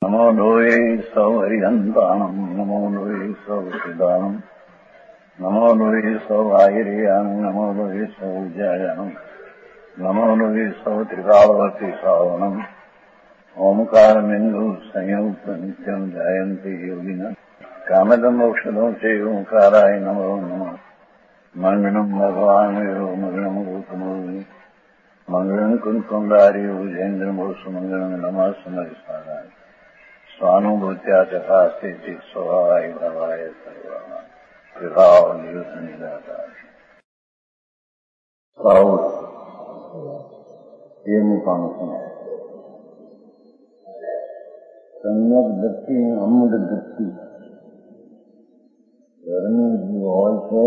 नमो लोये सौहरिहन्ताणम् नमो लोये सौहृदानम् नमो लोये सौभागिर्यानम् नमो लोये सौजायानम् नमो लोये सौत्रिकावती सावनम् ओंकारमिन्दु संयुक्त नित्यम् जायन्ति योगिनः कामदम् मोक्षदम् च ओंकाराय नमो नमः मङ्गलम् भगवान् वीरो मङ्गलम् रूपमोहि मङ्गलम् कुन्कुण्डारि भुजेन्द्रमोसु मङ्गलम् नमः समरिसाराय स्वानुभूत्या तथास्ते स्वभावाय भवाय सर्वः विभाव नियुक्त निराकार ये मुकाम सुना सम्यक दृष्टि अमूल दृष्टि ધર્મી જે હોય છે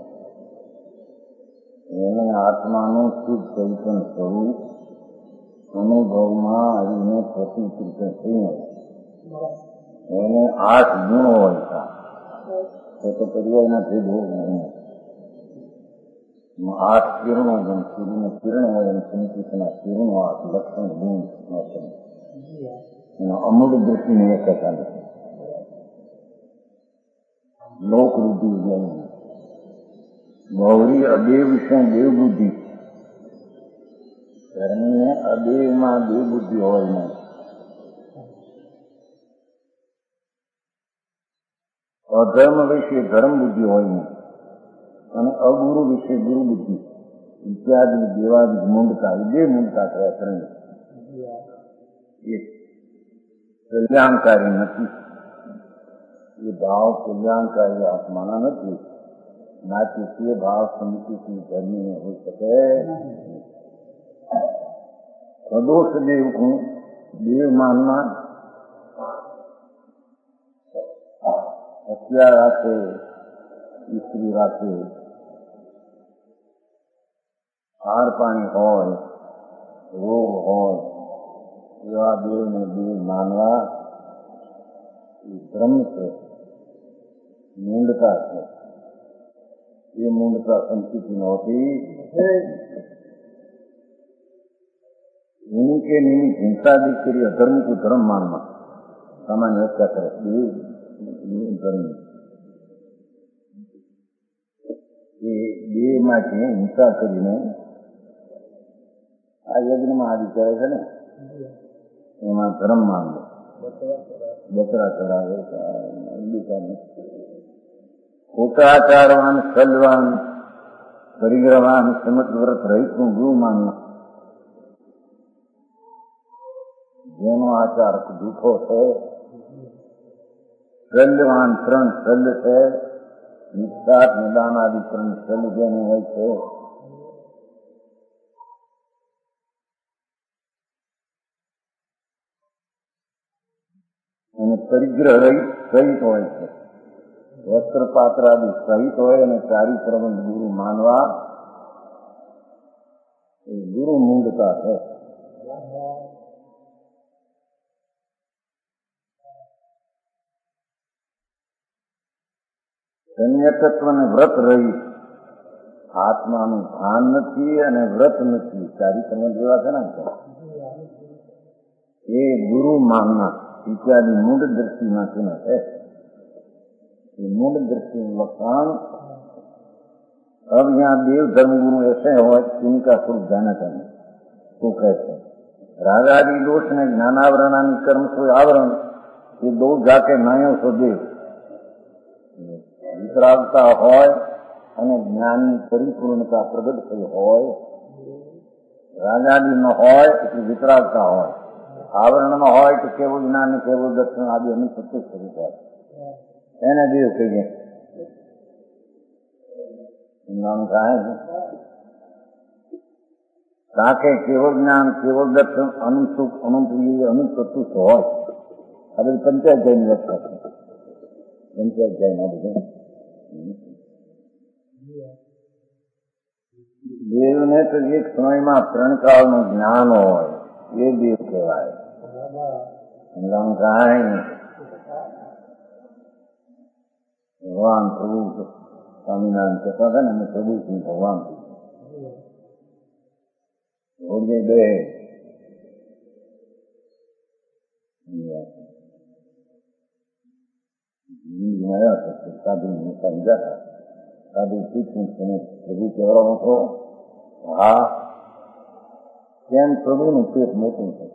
એને આત્માનું શુદ્ધ ચૈતન્ય સ્વરૂપ અનુભવમાં આવીને પ્રતિકૃત થઈને એને 8 ગુણો હોય છે તો પર્યાયના ભેદ હોય નહીં 8 કિરણો જેમ સૂર્યનું કિરણ હોય એમ સંકિતના કિરણો 8 લક્ષણ ગુણ એનો અમૂળ દૃષ્ટિની એકતા નથી લોકવૃદ્ધિ જ્ઞાન ગૌરી અદેવ છે દેવ બુદ્ધિ ધર્મને અદેવમાં દેવ બુદ્ધિ હોય નહીં અધર્મ વિશે ધર્મ બુદ્ધિ હોય નહીં અને અગુરુ વિશે ગુરુ બુદ્ધિ ઇત્યાદિ દેવાદિ મૂંડતા એ બે મૂંડતા થયા ત્રણ એ કલ્યાણકારી નથી એ ભાવ કલ્યાણકારી આત્માના નથી નાથી તે ભાવ સંકુચિત ધર્મીને હોઈ શકે સદોષ દેવ હું દેવ માનના હત્યા રાખે સ્ત્રી રાખે હાર પાણી હોય રોગ હોય એવા દેવને દેવ માનવા એ ભ્રમ છે મૂંડતા છે એ મૂંડતા સંસ્કૃતિ નહોતી इनके निमित्त हिंसा भी करी अधर्म को धर्म मानना सामान्य व्याख्या करे धर्म ये માટે હિંસા કરીને આ યજ્ઞમાં આદિ કરે છે ને એમાં ધર્મ માનવો બકરા ચડાવે ખોટા આચારવાન સલવાન પરિગ્રહવાન સમત વ્રત રહિતનું ગુરુ માનના જેનો આચાર જૂઠો છે સલ્યવાન 3 સલ્ય છે નિષ્ઠાત નિદાન આદિ 3 સલ્ય જેને હોય છે અને પરિગ્રહ સહિત હોય છે વસ્ત્ર પાત્ર આદિ સહિત હોય અને ચારિત્રવંત ગુરુ માનવા એ ગુરુ મૂંડતા છે સંયતત્વ ને વ્રત રહી આત્માનું ભાન નથી અને વ્રત નથી ચારિત્ર જેવા છે ને એ ગુરુ માનના ઇત્યાદि મૂળ દ્રષ્ટિમાં છે ને ये मूल दृष्टि लक्षण अब यहाँ देव धर्म गुरु ऐसे हो इनका स्वरूप जाना चाहिए तो कहते हैं रागादि दोष ने ज्ञानावरण कर्म से आवरण ये दो जाके नयो सो देव वितरागता होय અને જ્ઞાનની પરિપૂર્ણતા પ્રગટ થઈ હોય રાગાદિ ન હોય એટલે વિતરાગતા હોય આવરણ ન હોય તો કેવું જ્ઞાન કેવું દર્શન આદિ એનું પ્રત્યક્ષ સ્વરૂપ હોય એને દેવ કહીએ નામ કાંઈ તાકે કેવળ જ્ઞાન કેવળ દર્શન અનુસુખ અનુપ્રિય અનુપ્રતુષ હોય આ બધી પંચાધ્યાયની વ્યાખ્યા છે પંચાધ્યાયમાં બધું દેવને તો એક સમયમાં 3 કાળનું જ્ઞાન હોય એ દેવ કહેવાય નામ કાંઈ ભગવાન પ્રભુ સ્વામિનારાયણ કહેતા હતા ને અમે પ્રભુ સિંહ ભગવાન હોળીએ ગયે સાધુ સમજાતા સાધુ પૂછ્યું તમે પ્રભુ કહેવાનો છો? હા. કેમ પ્રભુનું પેટ મોટું છે?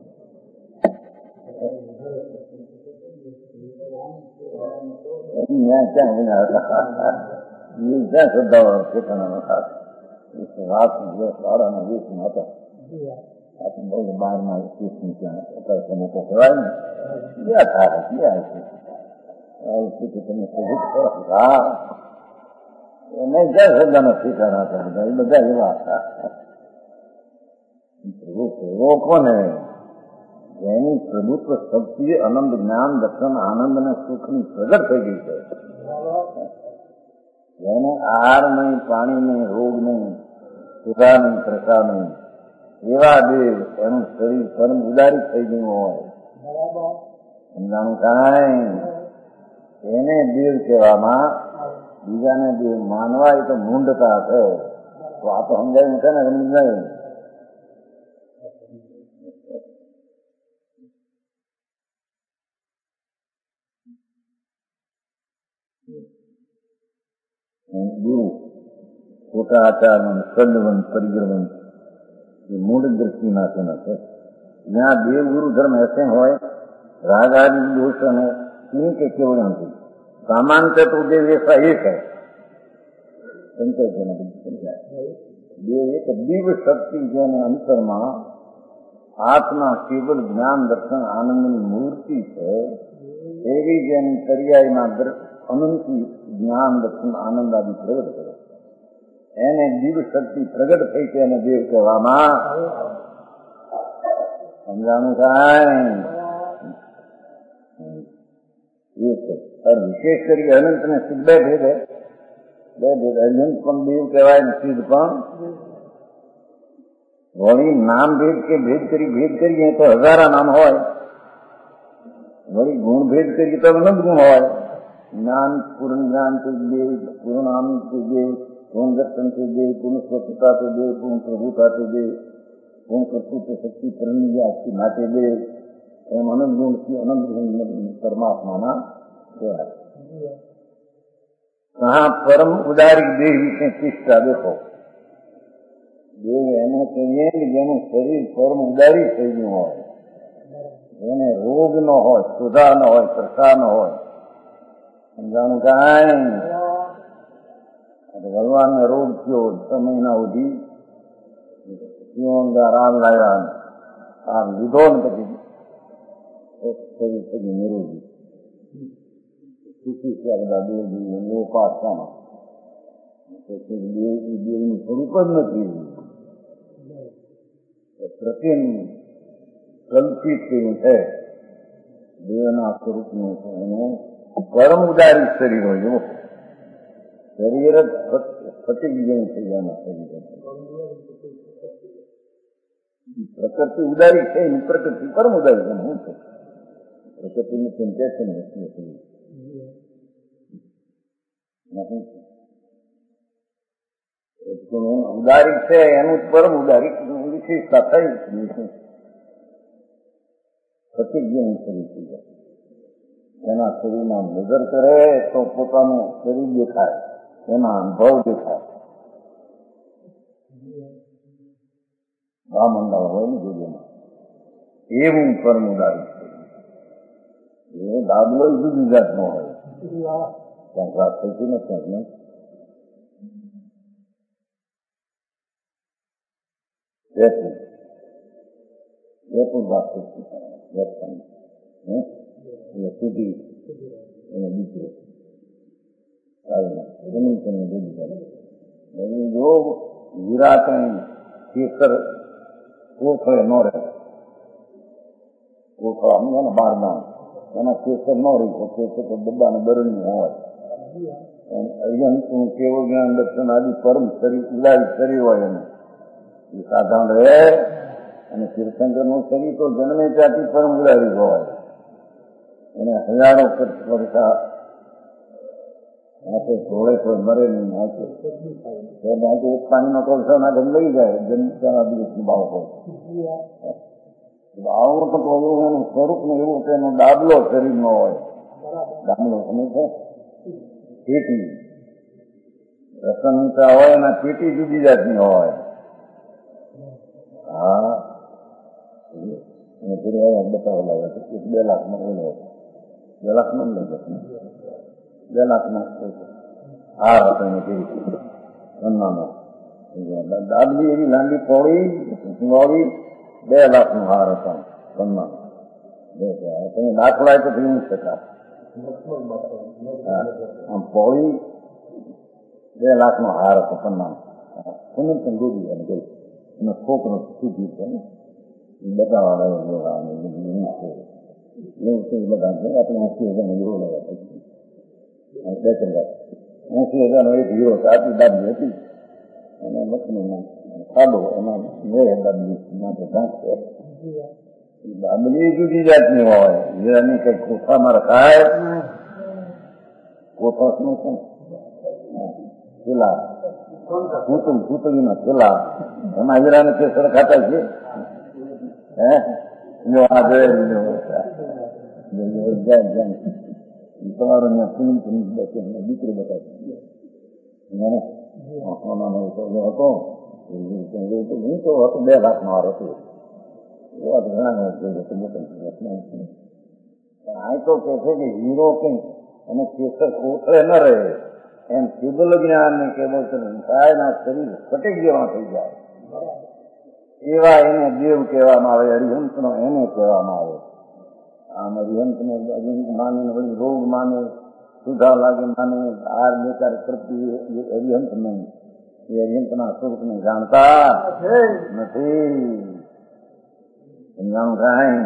ક્યાં વિના હતા ક્યાં શ્રદ્ધાવાળા ઠેકાણા હતા વાત વાળાના વેશમાં હતા. બહુ બહારના કેસની ત્યાં તમે તો કહેવાય ને ક્યાં થાય ક્યાં છે તમે હા એને ક્યાં શ્રદ્ધાના ઠેકાણા હતા બધા એ બધા એવા હતા. પ્રભુ એવો કોને જેની પ્રભુત્વ શક્તિ અનંત જ્ઞાન દર્શન આનંદ અને સુખની પ્રગટ થઈ ગઈ છે. જેને આહાર નહીં, પાણી નહીં, રોગ નહીં, સુધા નહીં, પ્રસા નહીં, એવા દેવ એનું શરીર પરમ ઉદારી થઈ ગયું હોય સમજાણું કાંઈ એને દેવ કહેવામાં બીજાને દેવ માનવા એ તો મૂંઢતા છે. તો આ તો સમજાયું છે ને સમજાયું. ગુરુ ખોટા આચારવંત ખંડવંત પરિગ્રહવંત એ મૂળ દ્રષ્ટિના તેના છે. જ્યાં દેવ ગુરુ ધર્મ ऐसे હોય राग आदि दोष અને तीन के केवल નથી सामान्य तो देव ऐसा एक है देव एक दिव्य शक्ति જેને અંતરમાં આત્મા કેવલ જ્ઞાન દર્શન આનંદની મૂર્તિ છે એવી જેની પર્યાયમાં અનંત જ્ઞાન દર્શન આનંદ આદિ પ્રગટ કરે એને દિવ્ય શક્તિ પ્રગટ થઈ છે એને દેવ કહેવામાં સમજાણું કાંઈ એ છે. વિશેષ કરી અનંત ને સિદ્ધ બે ભેદ અનંત પણ દેવ કહેવાય ને સિદ્ધ પણ વળી નામ ભેદ કે ભેદ કરીએ તો હજારા નામ હોય વળી ગુણ ભેદ કરીએ તો અનંત ગુણ હોય. જ્ઞાન પૂર્ણ જ્ઞાન તે દેવ પૂર્ણ આનંદ તે દેવ પૂર્ણ દર્શન તે દેવ પૂર્ણ સ્વચ્છતા તે દેવ પૂર્ણ પ્રભુતા તે દેવ પૂર્ણ કર્તૃત્વ શક્તિ પરણ્ય માટે દેવ એમ અનંત ગુણથી અનંત ગુણ પરમાત્માના કહેવાય. કહાં પરમ ઉદારી દેહ વિશે ચિષ્ટા દેખો. દેવ એને કહીએ કે જેનું શરીર પરમ ઉદારી થઈ ગયું હોય એને રોગ ન હોય, સુધા ન હોય, પ્રસા ન હોય. સમજાણું કાંઈ ભગવાનને રોગ થયો 6 મહિના સુધી રામ લાવ્યા આમ લીધો ને પછી શરીર થઈ નિરોગી સુખી છે. બધા દેવજી એવો પાસ કામ દેવનું સ્વરૂપ જ નથી પ્રત્યેનું કલ્પિત કર્યું છે દેવના સ્વરૂપનું છે. એને પરમ ઉદારી શરીર હોય એવો શરીર જ ફટી ગયું થઈ જવાનું શરીર પ્રકૃતિ ઉદારી છે એની પ્રકૃતિ પરમ ઉદારી છે. શું છે પ્રકૃતિની ચિંતા છે ને ઉદારી છે એનું પરમ ઉદારી વિશેષતા થઈ પ્રતિજ્ઞ શરીર થઈ જાય. એના શરીરમાં નજર કરે તો પોતાનું શરીર દેખાય, એના અનુભવ દેખાય. આ મંડાળ હોય ને જગ્યામાં એવું પરમ ઉદારી છે. એ દાદલો જુદી જાતનો હોય ક્યાંક વાત થતી ને ક્યાંક નહીં. જયપુર વાત થતી સુધી એને દીકરો જો હીરા કઈ કેસર કોથળે ન રહે, કોથળા ને બારના એના કેસર ન રહી તો કેસર તો ડબ્બાને બરણી હોય. અર્યંતું કેવું જ્ઞાન દર્શન આદિ પરમ શરીર ઉદારી શરીર હોય એનું એ સાધારણ રહે. અને તીર્થંકર નું શરીર તો જન્મે ત્યાંથી પરમ ઉદારી હોય. એને હજારો વર્ષા ઘોડે કોઈ મરે નહીં નાખે એક પાણીનો કોલસો નાખે લઈ જાય જન્મના દિવસની બાળકો. આવું તો એવું એનું સ્વરૂપ ને એવું કે એનો દાબલો શરીર નો હોય. દાબલો સમજ છે પેટી પ્રસન્નતા હોય એના પેટી જુદી જાતની હોય. હા બતાવવા લાગે 2 લાખમાં બોલે 2 લાખમાં લઈ જશે 2 લાખમાં હાર હતો એને પેટી સન્માનમાં દાદલી એવી લાંબી પોળી સુવાળી 2 લાખનો હાર હતો સન્માન. તમે દાખલા તો થઈ શકા આમ પોળી 2 લાખનો હાર હતો સન્માન. સુનિલ સંગોજી એને કહ્યું એનો છોકરો સુધી છે ને બતાવવા એવું છે બધા આપણે 80,000 હીરો લેવા 80,000 એક હીરો આટલી દાબી હતી અને લક્ષ્મીમાં ખાડો એમાં દાબી માટે ઢાંકશે. દાબલી જુદી જાતની હોય હીરાની કઈ કોઠામાં રખાય કોઠા શું છે પેલા પૂતળીના પેલા એમાં હીરાને કેસર ખાતા છે. તમારો દીકરો બતાવે હતો 2 લાખનો હાર હતો. આ તો કે છે કે હીરો કે અને કેસર કોથળે ન રહે એમ કેબલ જ્ઞાન ને કેબલ થાય ના શરીર ફટેક જેવા થઈ જાય એવા એને દેવ કહેવામાં આવે. અરિહંત નો એને કહેવામાં આવે. આમ અરિહંત ને માને વળી રોગ માને સુધા લાગે માને હાર બેકાર કરતી અરિહંત નહીં. એ અરિહંત ના સ્વરૂપ ને જાણતા નથી. સમજાણું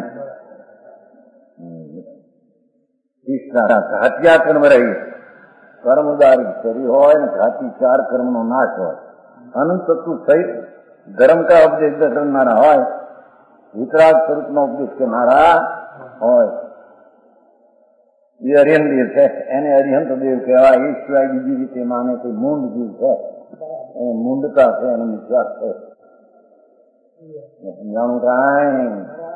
કાંઈ ઘાતિયા કર્મ રહી કર્મદારી શરીર હોય ને ઘાતી 4 કર્મ નો નાશ હોય. અનંત તત્વ સહિત ધર્મ કા ઉપદેશ કરનારા હોય વિતરાગ સ્વરૂપ નો ઉપદેશ કરનારા હોય એ અરિહંત દેવ છે. એને અરિહંત દેવ કહેવાય. એ સિવાય બીજી રીતે માને તે મૂંડ જીવ છે એ મૂંડતા છે અને મિથ્યા છે. સમજાણું કાંઈ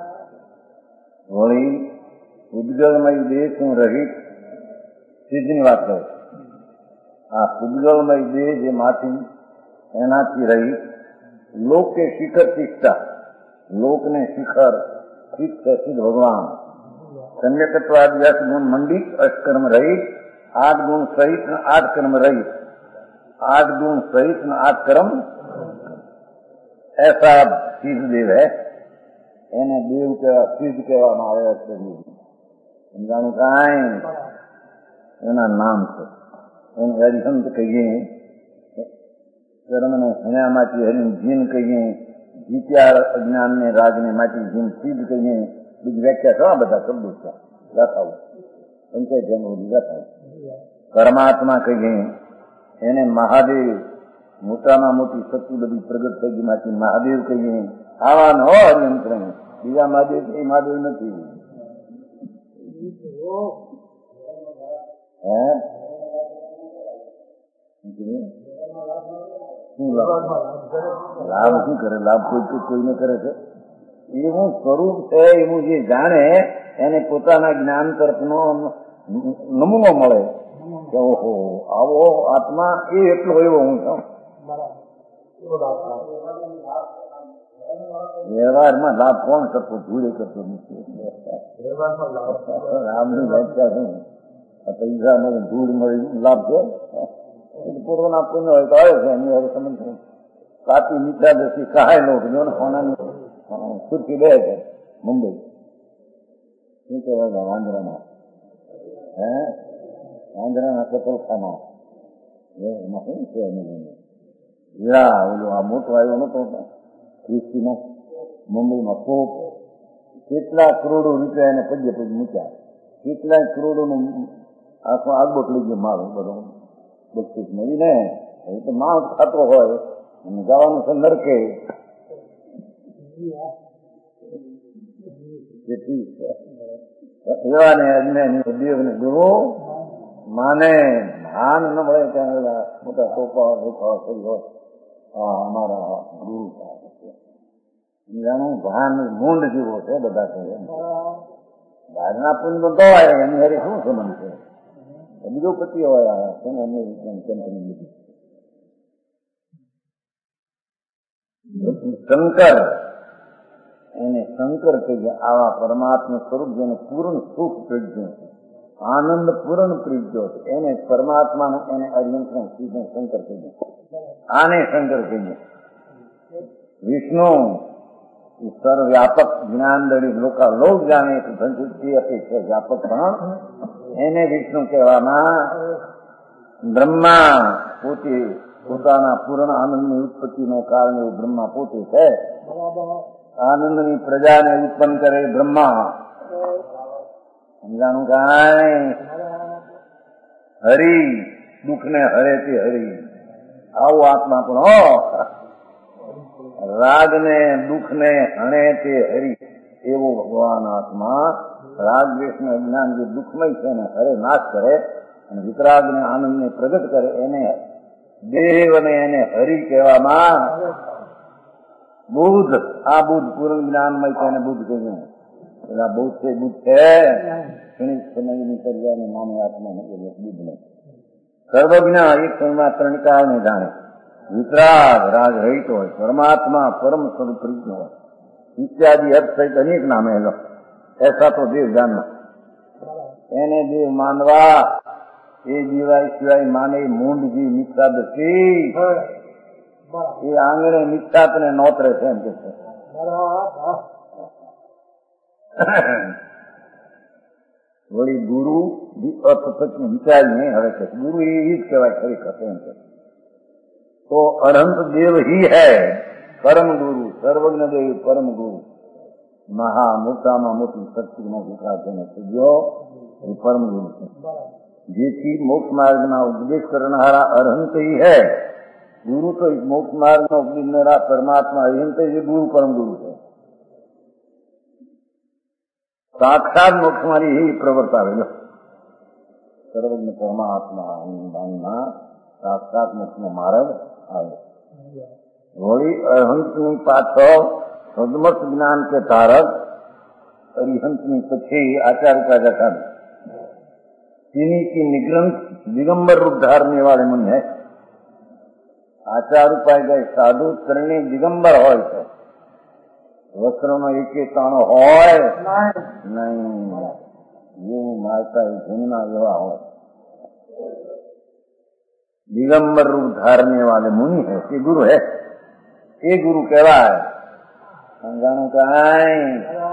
વળી ઉદ્ગલમય દેહ શું રહિત સિદ્ધની વાત કરે. આ ઉદ્ગલમય દેહ જે માંથી એનાથી રહી લોક કે શિખર શિક્ષા લોકને શિખર શિખ છે સિદ્ધ ભગવાન સંયકત્વાદિવ્યાસ ગુણ મંડિત અષ્ટકર્મ રહિત 8 ગુણ સહિત 8 કર્મ રહિત 8 गुण सहित 8 कर्म ऐसा सिद्ध देव है. એને દેવ કહેવા સિદ્ધ કહેવામાં આવે છે. સમજાણું કાંઈ એના નામ છે. એને હરિહંત કહીએ કર્મને હણ્યામાંથી હરિને જીન કહીએ જીત્યા અજ્ઞાનને રાજને માંથી જીન સિદ્ધ કહીએ. બીજી વ્યાખ્યા ઘણા બધા શબ્દો છે ગાથાઓ પંચાયત ગાથાઓ. પરમાત્મા કહીએ એને મહાદેવ મોટામાં મોટી શક્તિ બધી પ્રગટ થઈ માંથી મહાદેવ કહીએ. આવા ન હોય હરિયંત્ર બીજા મહાદેવ એ મહાદેવ નથી. લાભ શું કરે? લાભ કોઈને કરે છે. એવું સ્વરૂપ છે એવું જે જાણે એને પોતાના જ્ઞાન તરફનો નમૂનો મળે કે ઓહો આવો આત્મા એ એટલો એવો હું છું. વ્યવહારમાં લાભ કોણ કરતો? ધૂળે કરતો નથી. રામની વ્યાખ્યા શું? પૈસા મળે ધૂળ મળી લાભ છે. પૂર્વના પુણ્ય હોય તો આવે છે. એની હવે સમજ કાપી મીઠા દસી કહાય લો સોનાની ખુરશી બે છે મુંબઈ શું કહેવાય આંધ્રાના આંધ્રાના કતલખાના એમાં શું છે હીરા ઓલું આ મોટો આવ્યો નતો ક્રિસ્તીનો મુંબઈમાં કોપ કેટલા કરોડો રૂપિયા એને પગે પગ મૂક્યા. કેટલાય કરોડોનું આખો આગબોટ લઈ ગયો માલ બધો બક્ષીસ મળીને. એ તો માણસ ખાતો હોય અને જવાનું છે નરકે. એવા ને અજ્ઞાની દેવને ગુરુ માને ભાન ન મળે ત્યાં મોટા ટોપા ટોપા કરી હોય અમારા ગુરુ જાણું ભાન મૂંડ જેવો છે બધા કહે. બહારના પુણ્ય તો આવે એની હારી શું સંબંધ છે? બીજો પતિ હોય આવ્યા છે ને એમને કંપની લીધી. શંકર એને શંકર કહીએ. આવા પરમાત્મા સ્વરૂપ જેને પૂર્ણ સુખ પ્રીત્યો છે, આનંદ પૂર્ણ પ્રીત્યો છે, એને પરમાત્માને એને અર્યંતને સીધે શંકર કહીએ. આને શંકર કહીએ. વિષ્ણુ સર્વવ્યાપક જ્ઞાન દળી લોક જાણે સંસ્કૃતિ અપેક્ષા વ્યાપક પણ એને વિષ્ણુ કહેવામાં. બ્રહ્મા પોતે પોતાના પૂર્ણ આનંદની ઉત્પત્તિનો કારણે એવું બ્રહ્મા પોતે છે. આનંદની પ્રજાને ઉત્પન્ન કરે બ્રહ્મા. સમજાણું કાંઈ? હરિ દુઃખને હરે તે હરિ. આવું આત્મા પણ હો. રાગને દુઃખને હણે તે હરિ. એવો ભગવાન આત્મા રાગ દ્વેષને અજ્ઞાન જે દુઃખમય છે ને હરે નાશ કરે અને વિતરાગને આનંદને પ્રગટ કરે એને દેવ અને એને હરિ કહેવામાં. બુદ્ધ આ બુદ્ધ પૂર્ણ જ્ઞાનમય છે એને બુદ્ધ કહ્યું. પેલા બુદ્ધ છે બુદ્ધ છે ક્ષણિક સમયની કર્યાને નામે આત્માને બુદ્ધ ને સર્વજ્ઞ એક સમયમાં ત્રણ કાળને જાણે. વિતરાગ રાગ રહિત હોય, પરમાત્મા પરમ સ્વરૂપ પ્રીત હોય ઇત્યાદि અર્થ સહિત અનેક નામે લો. ऐसा तो देव जानना. એને દેવ માનવા એ જીવાય સિવાય માને મૂંડ જીવ મિથ્યા દર્શી. એ આંગણે મિથ્યાતને નોતરે છે એમ કે છે. વળી ગુરુ વિચારી નહીં હવે કે ગુરુ એ જ કહેવાય ખરેખર એમ કે. તો અનંત દેવ ही है પરમ ગુરુ. સર્વજ્ઞ દેવ પરમ ગુરુ. મહા મોટામાં મોટી શક્તિનો વિકાસ એને થયો એ પરમ ગુરુ છે. જેથી મોક્ષ માર્ગના ઉપદેશ કરનારા અરહંત ही है. ગુરુ તો મોક્ષ માર્ગનો ઉપદેશનારા પરમાત્મા અરહંત એ ગુરુ પરમ ગુરુ છે. સાક્ષાત મોક્ષમારી એ પ્રવર્તાવેલો સર્વજ્ઞ પરમાત્મા સાક્ષાત મોક્ષનો માર્ગ આવે. વળી અરહંતની પાછળ સદમત જ્ઞાન के धारक अरिहंतनी પછી आचार का जटा इन्हीं की निग्रंथ दिगंबर रूप धारने वाले मन है. आचार उपाय गए साधु करने दिगंबर હોય છે. વસ્ત્રનો એકે તાણો હોય નહીં. એવું મારતા જન્મના એવા હોય. दिगंबर रूप धारने वाले मुनि है ये गुरु है. ये गुरु कहवाय. સમજાણું કાંઈ?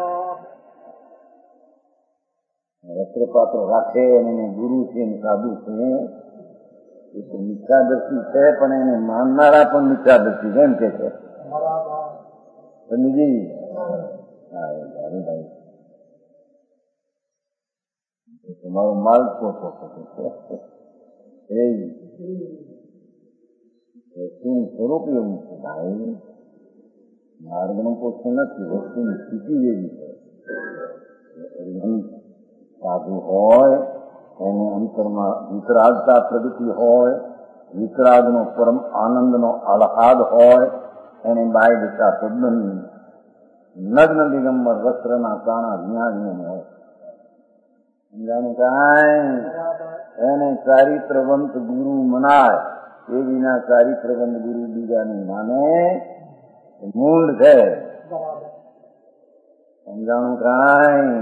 વસ્ત્ર પાત્ર રાખે અને ગુરુ છે સાધુ છે એ તો મિથ્યાદર્શી છે પણ એને માનનારા પણ મિથ્યાદર્શી છે એમ કે છે. સમજી? તમારો માલ પોતો શું સ્વરૂપ એવું છે ભાઈ. માર્ગનું પોષણ નથી, વસ્તુની સ્થિતિ એવી છે. સાધુ હોય એને અંતરમાં વિતરાગતા પ્રગતિ હોય, વિતરાગનો પરમ આનંદનો આહલાદ હોય, એને બાય દિશા તદ્દન નગ્ન દિગંબર વસ્ત્રના કાણા જ્ઞાન હોય. સમજાણું કાંઈ? એને ચારિત્રવંત ગુરુ મનાય. એ વિના ચારિત્રવંત ગુરુ બીજાને માને મૂંડ છે. સમજાણું કાંઈ?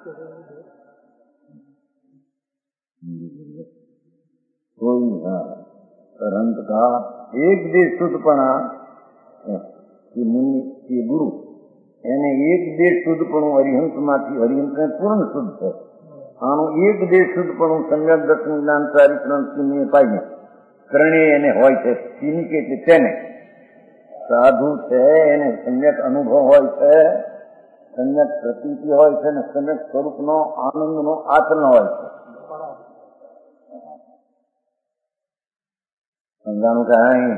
કોઈ રંત કા એક દેશ શુદ્ધપણા મુનિ એ ગુરુ એને એક દેશ શુદ્ધપણું અરિહંતમાંથી અરિહંતને પૂર્ણ શુદ્ધ છે. આનું એક દેશ શુદ્ધપણું સમ્યક દર્શન જ્ઞાન ચારિત્ર પાઈને ત્રણેય એને હોય છે. ચીની કે તેને સાધુ છે એને સમ્યક અનુભવ હોય છે, સમ્યક પ્રતીતિ હોય છે અને સમ્યક સ્વરૂપનો આનંદનો આચરણ હોય છે. समझाणु कहीं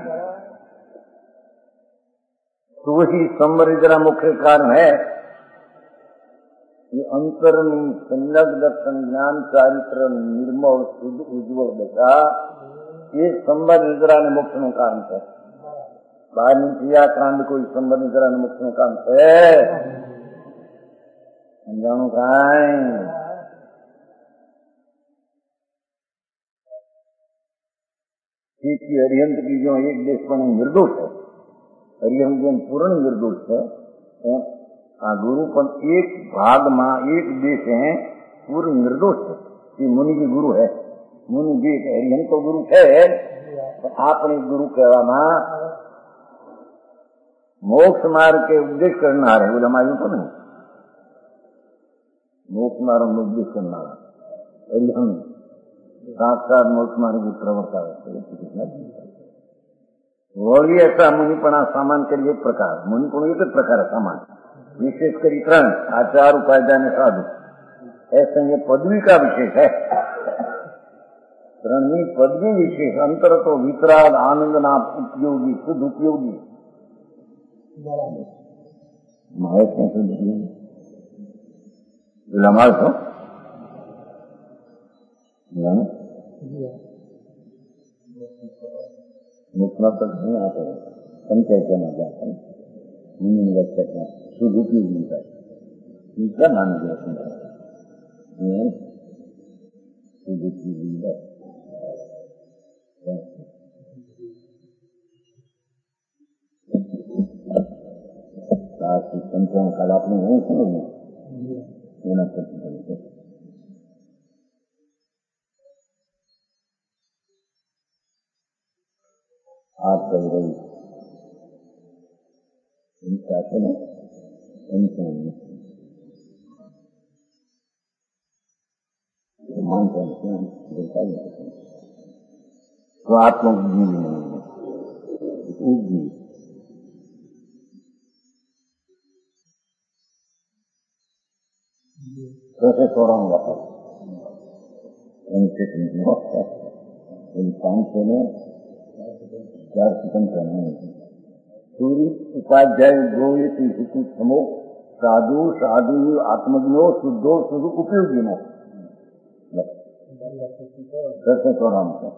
तो वही संवरिद्रा मुख्य कारण है. ये अंतरनी सम्यक दर्शन ज्ञान चारित्र निर्मल शुद्ध उज्ज्वल दशा ये संवरिद्रा ने मोक्ष નું કારણ છે. બહારની ક્રિયાકાંડ કોઈ સંવરિદ્રા ને મોક્ષ નું કામ છે. સમજાણું કાંઈ? एक की अरिहंत की जो एक देश पर निर्दोष है, अरिहंत जो पूर्ण निर्दोष है, आ गुरु पर एक भाग में एक देश है पूर्ण निर्दोष है, ये मुनि की गुरु है। मुनि जी अरिहंत तो गुरु है, आपने गुरु कहवा मोक्ष मार्ग के उपदेश करना है, बोले हमारे तो नहीं मोक्ष मार्ग में उपदेश करना अरिहंत साक्षात मोक्ष मार्ग की प्रवर्ता है। वही ऐसा मुनिपणा सामान करिए प्रकार, मुनिपण एक प्रकार सामान विशेष कर 3 आचार उपाध्याय ने साधु ऐसे ये पदवी का विशेष है। 3वीं पदवी विशेष अंतर तो वितराग आनंद ना उपयोगी शुद्ध उपयोगी महेश में शुद्ध उपयोगी हमारे तो मुखमा तक नहीं आते हैं, पंचायत में जाते हैं, शुद्ध उपयोगी का क्या मान गया शुद्ध उपयोगी है। पंचम काल आपने नहीं सुनो आप कह रही तो आप लोग जीव नहीं है, कैसे तोड़ाऊंगा इन 500 में 4 सेकंड करने सूर्य उपाध्याय गोवित समो साधु साधु आत्मज्ञो शुद्धो शुद्ध उपयोगी नो कैसे तोड़ाऊंगा।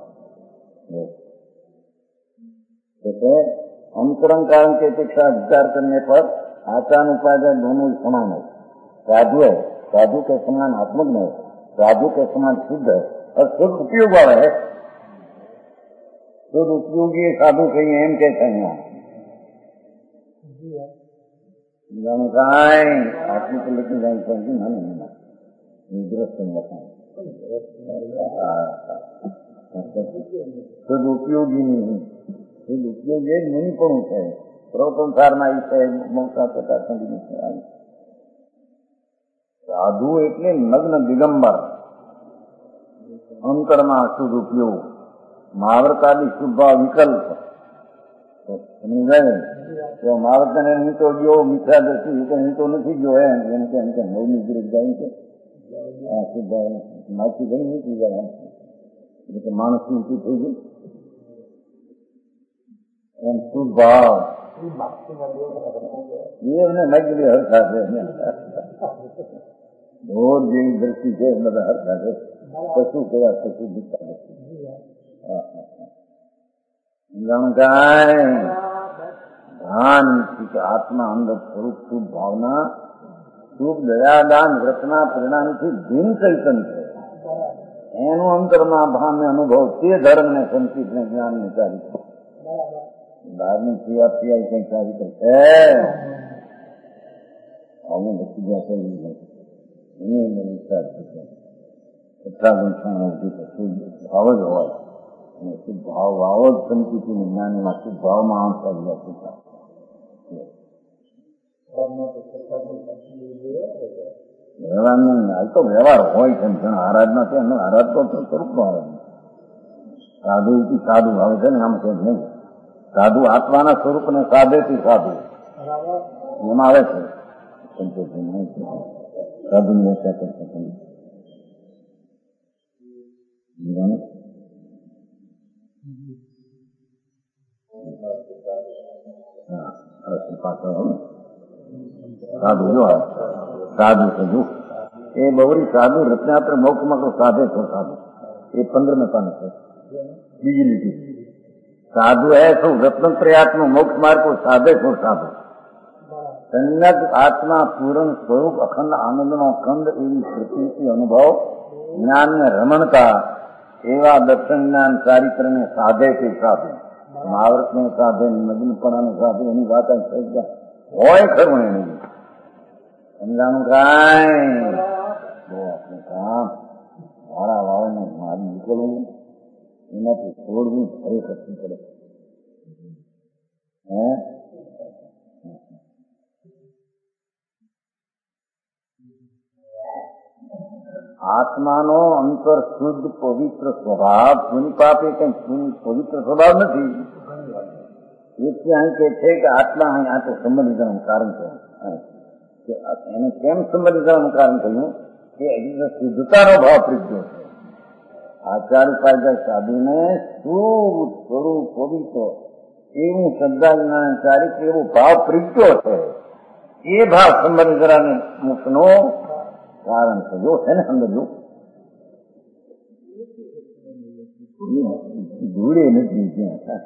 जैसे अंतरंग कारण की अपेक्षा विचार करने पर आचार उपाध्याय दोनों समान है। साधु है, साधु के समान आत्मज्ञ है, साधु के समान शुद्ध है और शुद्ध उपयोग वाला है। शुद्ध उपयोगी साधु कहीं एम कैसे हैं आत्म को लेकर जाए पड़ेगी ना शुद्ध उपयोगी नहीं है। शुद्ध उपयोगी नहीं पण है प्रवतंसार में है ममता प्रकार साधु એટલે નગ્ન દિગંબર અંતરમાં શુદ્ધ ઉપયોગ મહાવરતાદી શુભ વિકલ્પ સમજાય તો મહાવરતને નહીં તો જો મિથ્યા દર્શી નહીં તો નથી જો એમ કે નવમી વિરુદ્ધ જાય છે આ શુભ માછી ઘણી નીકળી જાય એટલે માણસ ઊંચું થઈ ગયું એમ શુભ ભાવ એને મજબૂરી હરખા છે रोज જેવી દ્રષ્ટિ છે બધા હરખા છે કશું કયા કશું દીકતા નથી ध्यान आत्मा अंदर स्वरूप शुभ भावना शुभ दयादान व्रतना परिणाम थी दिन चैतन्य है एनु अंतर में भाव में अनुभव ते धर्म ने संचित ने ज्ञान ने चारित धार्मिक क्रिया क्रिया कहीं चारित है हमें बच्ची जैसे भाव ज हो भाव भाव ज संचिति ज्ञान में शुभ भाव में आंसर व्यवहार नहीं तो व्यवहार हो आराधना से आराधना तो स्वरूप आराधना साधु की साधु भाव से नाम से नहीं साधु आत्मा स्वरूप ने साधे थी साधु आवे साधु ने क्या कर सकते साधु जो है साधु से जो ये बवरी साधु रत्नात्र मोक्ष में को साधे तो साधु ये 15 में पाने से बीजी लीटी साधु है तो रत्नत्रयात्म मोक्ष मार्ग को साधे तो साधु संज्ञक आत्मा पूर्ण स्वरूप अखंड आनंद नो खंड एवं प्रतीति अनुभव ज्ञान में रमणता એવા દર્શન જ્ઞાન ચારિત્રને સાધે તે સાધે, મહાવ્રતને સાધે, નગ્નપણાને સાધે, એની વાત હોય ખરું એની સમજાણું કાંઈ બહુ આપણે કામ મારા વાળાને મારી નીકળવું એનાથી છોડવું ખરેખર શું પડે હે આત્માનો અંતર શુદ્ધ પવિત્ર સ્વભાવ પુનિ પાપે કઈ પવિત્ર સ્વભાવ નથી. એટલે અહીં કે છે કે આત્મા અહીં આ તો સંબંધ જવાનું કારણ છે. એને કેમ સંબંધ જવાનું કારણ થયું કે શુદ્ધતાનો ભાવ પ્રીત્યો છે. આચાર ઉપાય સાધુને શુદ્ધ સ્વરૂપ પવિત્ર એવું શ્રદ્ધા ચારિત્ર એવો ભાવ પ્રીત્યો છે. એ ભાવ સંબંધ જરાને મુક્તનો કારણ છે. જો છે ને સમજો ધૂળે નથી ત્યાં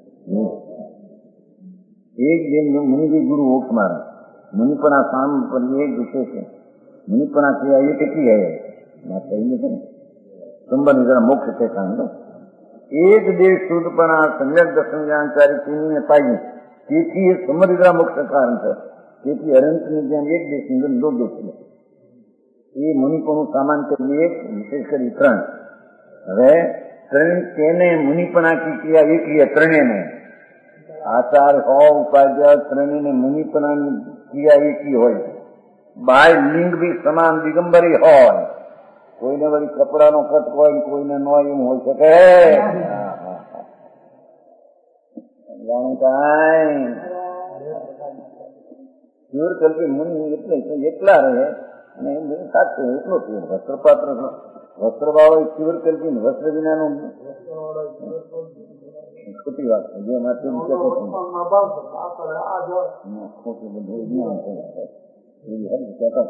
એક જેમ મુનિજી ગુરુ ઓખ મારે મુનિપણા સામ પર એક વિષય છે. મુનિપણા ક્રિયા એ કેટલી है સંબંધ જરા મોક્ષ છે કારણ એક દેશ શુદ્ધપણા સમ્યક દર્શન જ્ઞાન ચારિત્ર્યને પાઈ તેથી એ સંબંધ જરા મોક્ષ કારણ છે. તેથી અનંતની જેમ એક દેશની અંદર દો દેશ છે. એ મુનિપણું સામાન કરીએ વિશેષ કરી ત્રણ. હવે તેને મુનિપણા કી ક્રિયા એ ક્રિયા ત્રણેને આચાર હો ઉપાધ્યાય ત્રણેને મુનિપણાની ક્રિયા એકી હોય. બાય લિંગ બી સમાન દિગંબરી હોય. કોઈને વળી કપડાનો કટ હોય કોઈને ન એમ હોય શકે જાણું કાંઈ પ્યોર કલ્પી મુનિ એટલે એકલા રહે અને સાચું એટલો પ્યોર વસ્ત્રપાત્ર વસ્ત્રભાવ પ્યોર કલ્પી વસ્ત્ર વિનાનું ખોટી વાત છે. જેમાંથી ખોટું બધું જ્ઞાન કહેતા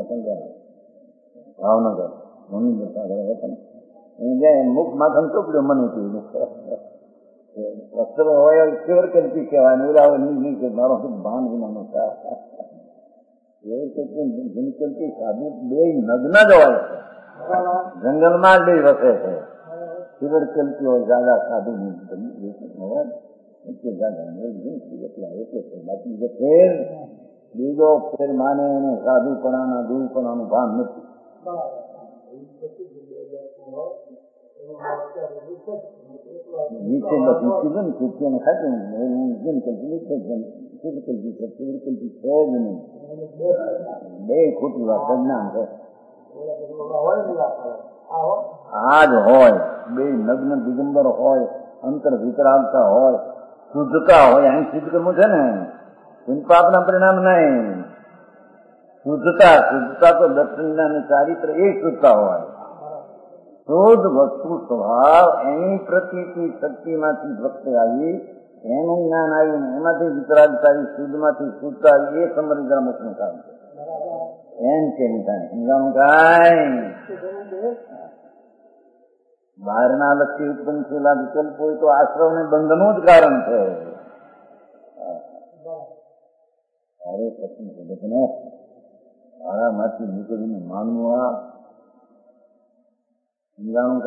ભાવનગર મમ્મી જતા હતા મુખ માથા ચોપડ્યો મને વસ્ત્ર હોય પ્યોર કલ્પી કહેવાય મારો ભાન વિનાનો કલ્પી સાધુ બે નગ્ન જ હોય છે. જંગલમાં જ બે વસે છે. પ્યોર કલ્પી હોય દાદા સાધુ બાકી જે ફેર બીજો ફેર માને એને સાધુપણાના દૂરપણાનું ભાન નથી. નીચે બસ કીધું ને કીર્તિને ખાતું બે ખોટી વાત સજ્ઞાન છે. આ જ હોય બે નગ્ન દિગંબર હોય અંતર વિકરાલતા હોય શુદ્ધતા હોય. અહીં સિદ્ધ કરવું છે ને પાપના પરિણામ નહીં. શુદ્ધતા તો દર્શન અને ચારિત્ર એ શુદ્ધતા હોય. શુદ્ધ વસ્તુ સ્વભાવ એની પ્રતિથી શક્તિમાંથી ભક્તિ આવી એનું જ્ઞાન આવ્યું ને એમાંથી વિકરાલતા આવી શુદ્ધમાંથી શુદ્ધતા આવી એ સંબંધ મુક્તનું કામ છે. એમ કેમ કાંઈ સમજાણું કાંઈ બહારના લક્ષી ઉત્પન્ન થયેલા વિકલ્પ હોય તો આશ્રમ ને બંધનું જ કારણ છે. અરે પછી જગતને મારામાંથી નીકળીને માનવું આ સમજાણું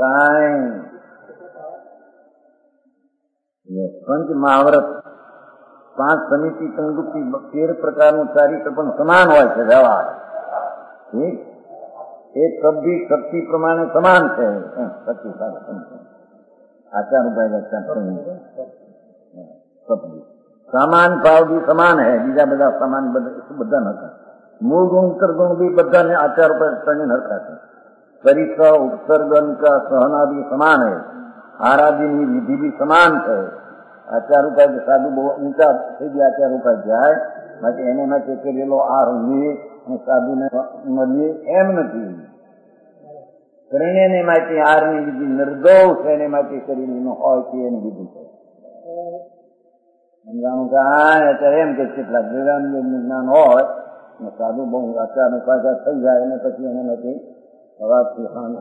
કાંઈ પંચ મહાવ્રત 5 સમિતિ કંદુક્તિ 13 પ્રકારનું ચારિત્ર પણ સમાન હોય છે. વ્યવહાર એક કબી શક્તિ પ્રમાણે સમાન છે. શક્તિ આચાર ઉપાય સામાન ભાવ બી સમાન હૈ. બીજા બધા સમાન બધા નતા. મૂળ ગુણ ઉત્તર ગુણ બી બધાને આચાર ઉપાય હરખા છે. परिसर उत्सर्गन का सहना भी समान है. आराधनी विधि भी समान है. आचार उपाय साधु बહુ ઊંચા થઈ ગયા આચાર ઉપાય જાય માટે એને માટે કરેલો આ રંગીએ અને સાધુને મળીએ એમ નથી. ત્રણેયને માટે આરની વિધિ નિર્દોષ એને માટે કરેલી ન હોય તે એની વિધિ છે. સમજાણું કે અત્યારે એમ કે કેટલાક વેદાંત જ્ઞાન હોય સાધુ બહુ આચાર ઉપાય થઈ જાય અને પછી એને નથી અવાજથી હું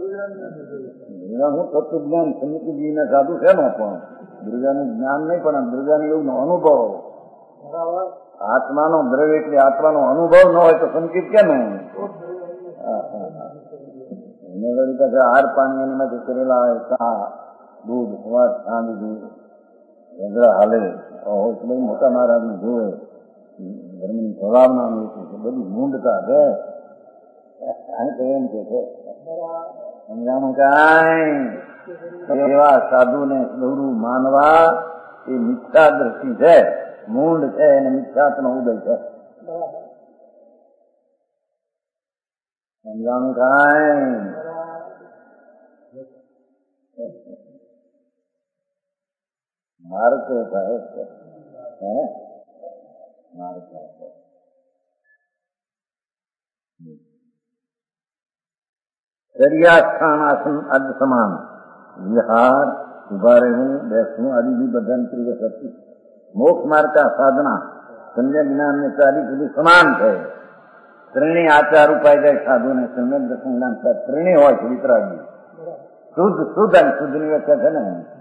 તત્વજ્ઞાન સમિતિજીને સાધુ છે ને પણ દુર્ગાનું જ્ઞાન નહીં પણ દુર્ગાનું એવું અનુભવ આત્માનો દ્રવ્ય એટલે આત્માનો અનુભવ ન હોય તો સંકેત કેમ એને વળી પાછા હાર પાણી એનામાંથી કરેલા હોય, ચા દૂધ સવાર સાંજ દૂધ વગેરે હાલે એટલે મોટા મહારાજને જોવે ધર્મની સ્વભાવના બધી મૂંડતા છે. એમ કે છે સમજાણું કાંઈ એવા સાધુને ગૌરવ માનવા એ મિથ્યા દ્રષ્ટિ છે, મૂંડ છે, એને મિથ્યાત્મનો ઉદય છે. સમજાણું કાંઈ માર્ગ થાય છે, માર્ગ થાય છે. દરિયા આસન અર્ધ સમાન વિહાર ઉભા રહેવું બેસવું આદિ भी बदन प्रिय शक्ति मोक्ष मार्ग का साधना संजय ज्ञान में चाली સુધી સમાન છે. ત્રણેય આચાર ઉપાય સાધુ ને સમ્યક દર્શન જ્ઞાન ત્રણેય હોય છે. વિતરાગી શુદ્ધ અને શુદ્ધની વ્યાખ્યા છે ને.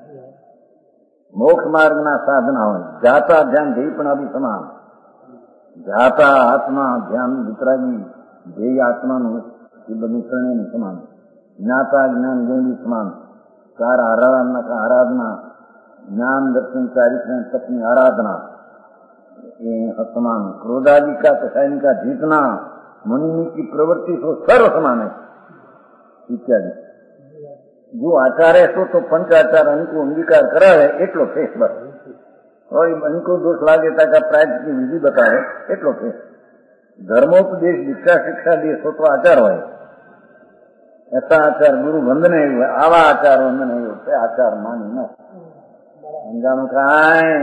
મોક્ષ માર્ગના સાધના હોય જાતા ધ્યાન ધ્યેય પણ અભી સમાન. જાતા આત્મા ધ્યાન વિતરાગી ધ્યેય આત્માનું એ બધું ત્રણેયનું સમાન. જ્ઞાતા જ્ઞાન ગુણ સમાન. કાર આરાધના જ્ઞાન દર્શન ચારિત્ર તપની આરાધના એ સમાન. क्रोधादि का कसायन का जीतना मुनि की प्रवृत्ति तो सर्व समान है इत्यादि. जो आचार है तो पंचाचार इनको अंगीकार करा है एटलो फेस बस. और इनको दोष लागे ताकि प्रायश्चित की विधि बताए एटलो फेस. धर्मोपदेश दीक्षा शिक्षा दे तो आचार हो ऐसा आचार गुरु वंदने आवा आचार वंदने होते आचार मानी न अंजानु कांई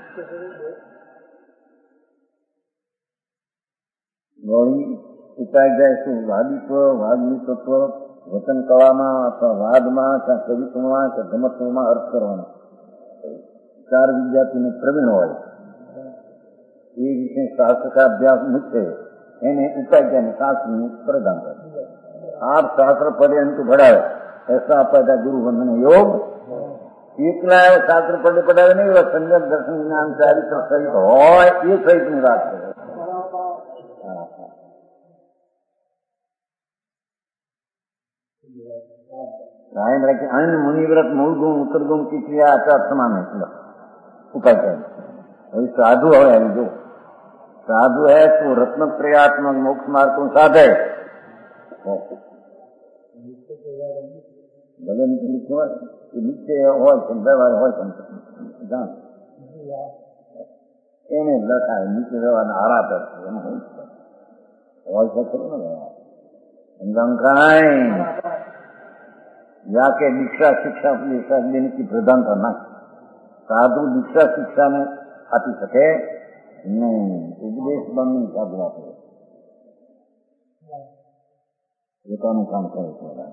ઉપાય જાય શું વાદિત્વ વાદમિત્વ વચન કળામાં અથવા વાદમાં કે કવિત્વમાં કે ગમત્વમાં અર્થ કરવાનો. ચાર વિદ્યાર્થીને પ્રવીણ હોય એ વિશે શાસ્ત્ર का अभ्यास मुख्य એને ઉપાય જાય શાસ્ત્રનું પ્રદાન કરે. आप शास्त्र पढ़े हमको बढ़ावे ऐसा पैदा गुरु वंदन योग एकला शास्त्र पढ़े पढ़ावे नहीं वो संजय दर्शन ज्ञान चारित्र सहित हो ये सहित ની વાત કરે. कायम रखे अन्य मुनिव्रत मूल गुण उत्तर गुण की क्रिया आचार समान है. उपाय चाहिए. अभी साधु है जो साधु है तो रत्न प्रयात्मक मोक्ष मार्ग को साधे भले नीचे हो व्यवहार हो એને લખાય નીચે રહેવાના આરાધ હોય શકતું ને કાંઈ या के दीक्षा शिक्षा देने की प्रधानता ना. साधु दीक्षा शिक्षा ने આપી શકે नहीं. उपदेश बंद नहीं साधु આપે પોતાનું કામ કરે.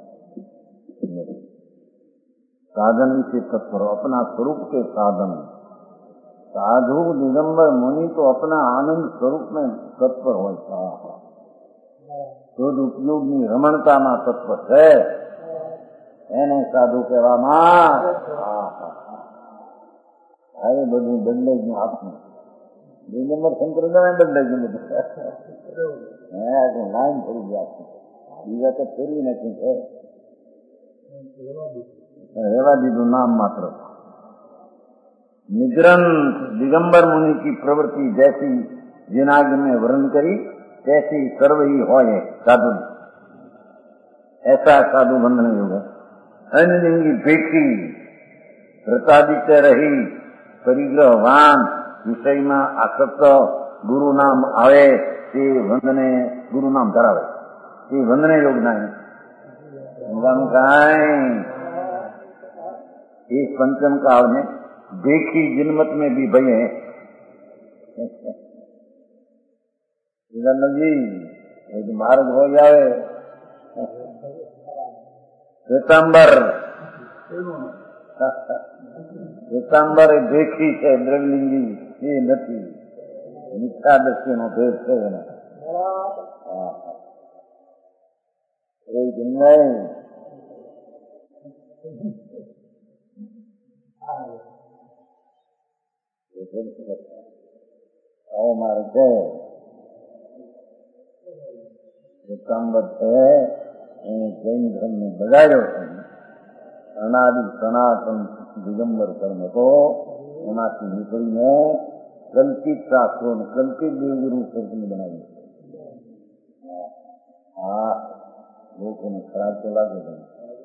साधन से तत्पर अपना स्वरूप के साधन. साधु दिगंबर मुनि तो अपना आनंद स्वरूप में तत्पर होता शुद्ध उपयोगी रमणताમાં તત્પર છે એને સાધુ કહેવામાં. હવે બધું બદલાઈ ગયું આપનું. દિગંબર સંપ્રદાય બદલાઈ ગયું બધું. લાઈન ફરી ગયા બીજા તો ફેરવી નથી છે રહેવા દીધું નામ માત્ર. निग्रंथ दिगंबर मुनि की प्रवृत्ति जैसी जिनाग्नि में वर्णन करी तैसी सर्व ही हो साधु. ऐसा साधु बंधन योग है. अन्य भेटी व्रतादित्य रही परिग्रहवान विषय में आसक्त गुरु नाम आवे ते वंदने गुरु नाम धरावे ते वंदने योग नहीं. इस पंचम काल में देखी जिनमत में भी भय है. जी एक मार्ग हो जाए श्वेतांबर देखी है द्रवलिंगी ये नहीं मिथ्या दृष्टि नो भेद है एक नहीं मार्ग है श्वेतांबर है જૈન ધર્મને બગાડ્યો છે. અનાદિ સનાતન દિગંબર કર્મ તો એમાંથી નીકળીને કલ્પિત શાસ્ત્રો અને કલ્પિત દેવગુરુ સર્જન બનાવ્યું છે. આ લોકોને ખરાબ તો લાગે છે.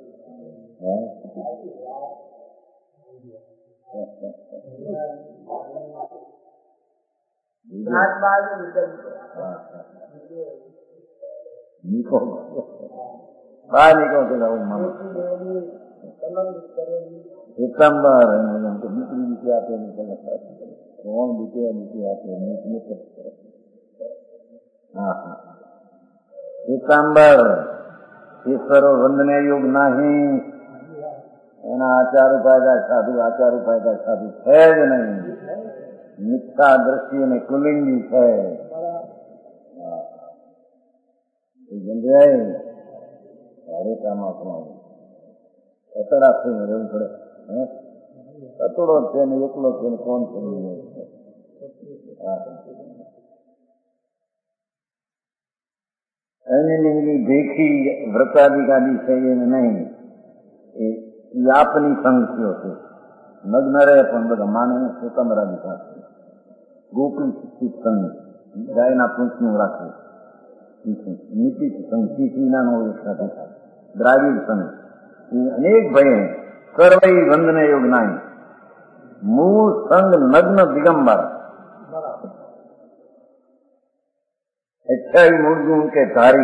બહાર નીકળો કે પીતાંબર દીકરી દીકરી આપે કોણ દીકરી દીકરી આપે. હા હા પીતાંબર ઈશ્વરો વંદને યોગ નહીં. એના આચાર ઉપાયદાર સાધુ આચાર ઉપાયદાર સાધુ છે જ નહીં. મિથ્યા દ્રષ્ટિ અને કુલિંગી છે. હરેકામાં આપણો અતડા થઈને રહેવું પડે. અતડો છે ને એકલો છે ને કોણ છે. એની દેખી વ્રતાધિકારી છે એને નહીં. એ આપની સંખ્યો છે. નગ્ન રહે પણ બધા માને સ્વતંત્રાની પાસે ગોકુલ શિક્ષિત સંઘ ગાયના પૂંછનું રાખવું. નીતિ સંઘ શીખીનાનો એક સાથે દ્રાવિડ સંઘ અનેક ભય સર્વૈ વંદને યોગ નાય મૂળ સંઘ નગ્ન દિગંબર अच्छाई मूल गुण के धारी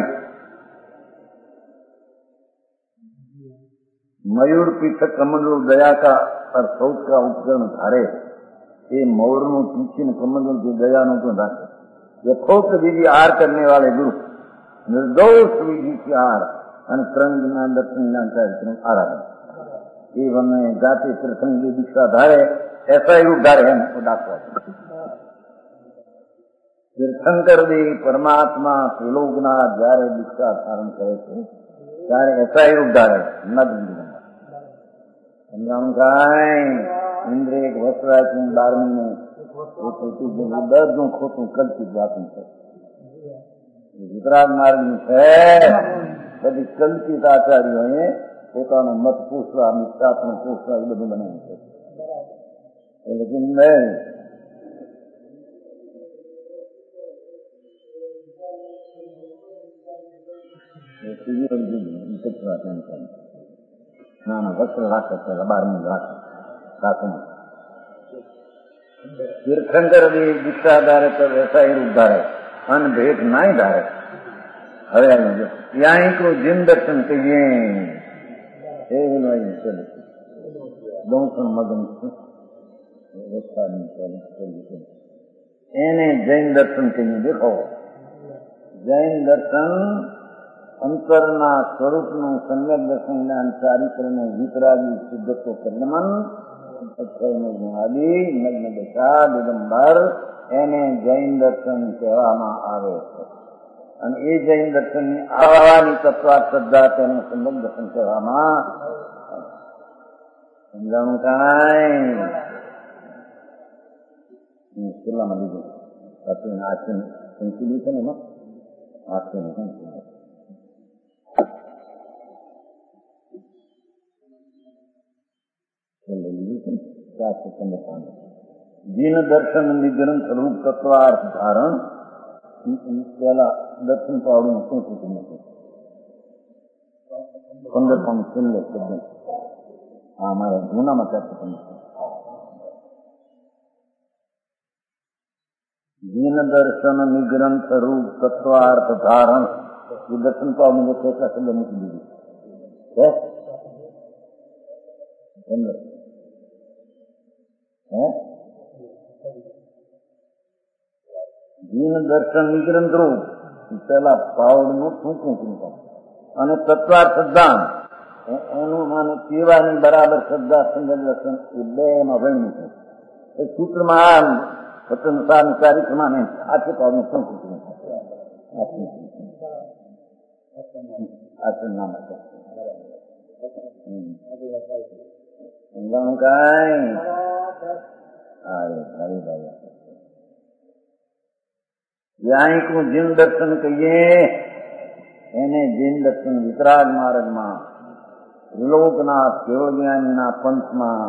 मयूर पीछक कमंडल दया का और सौत का उपकरण धारे ये मोर नु पीछे कमंडल की दया नु तो धारे यथोक्त विधि आर करने वाले गुरु निर्दोष विधि की आर અને ત્રણ દિના દર્શન કાર્યક્રમ આરાધન એ મને જાતે ત્રિસંગી દીક્ષા ધારે એસા એવું ધારે એમ દાખવા તીર્થંકર દેવ પરમાત્મા ત્રિલોકના જયારે દીક્ષા ધારણ કરે છે ત્યારે એસા એવું ધારે નગ્ન સમજાણું કાંઈ ઇન્દ્ર એક વસ્ત્રાચું 12મી દસનું ખોટું કલ્પિત વાતું છે. ગુજરાત માર્ગનું છે. બધી કલ્પિત આચાર્યોએ પોતાનો મત પૂછવા મિત્રાત્મ પૂછવા એ બધું બનાવ્યું છે. એટલે નહીં ના ના વસ્ત્ર રાખે છે 12મી રાખે સાતમું તીર્થંકર દીક્ષા ધારે તો વ્યવસાય રૂપ ધારે અન ભેટ નાય ધારે. હવે ત્યાં को जिन दर्शन कहिए દોષણ મગન એને જૈન દર્શન કહીએ. દેખો જૈન દર્શન અંતરના સ્વરૂપનું સમ્યક દર્શન જ્ઞાન ચારિત્રનું વિતરાગી શુદ્ધત્વ પરિણમન આદિ નગ્ન દશા દિગંબર એને જૈન દર્શન કહેવામાં આવે છે. અને એ જૈન દર્શનની આવવાની તત્વાર્થ શ્રદ્ધા તેનું સંબંધ દર્શન કહેવામાં સમજાણું કાંઈ ખુલ્લામાં લીધું આખી સંકીલી છે ને એમાં આખી જીન દર્શન નિગ્રંથ રૂપ તત્વાર્થ ધારણ પેલા દર્શન પાવડું શું થતું નથી 15 છેલ્લે શબ્દ આ અમારા જૂનામાં ચારતું નથી. જીન દર્શન નિગ્રંથ રૂપ તત્વાર્થ ધારણ એ દર્શન પાવડું કેટલા શબ્દ મૂકી દીધું જીન દર્શન નિગ્રંથ રૂપ પેલા પાવડનું ટૂંકું અને તત્વાર્થ સિદ્ધાંત એનું માને કેવાની બરાબર શ્રદ્ધા સંગત દર્શન એ બે એમાં વણ્યું છે. એ સૂત્રમાં સ્વતંત્ર ચારિત્રમાં ને આખે પાવડનું ટૂંકું નામ સમજાણું કાંઈ यहाँ को जिन दर्शन कहिए એને જૈન દર્શન વિતરાગ માર્ગમાં ત્રિલોકનાથ કેવળજ્ઞાનીના પંથમાં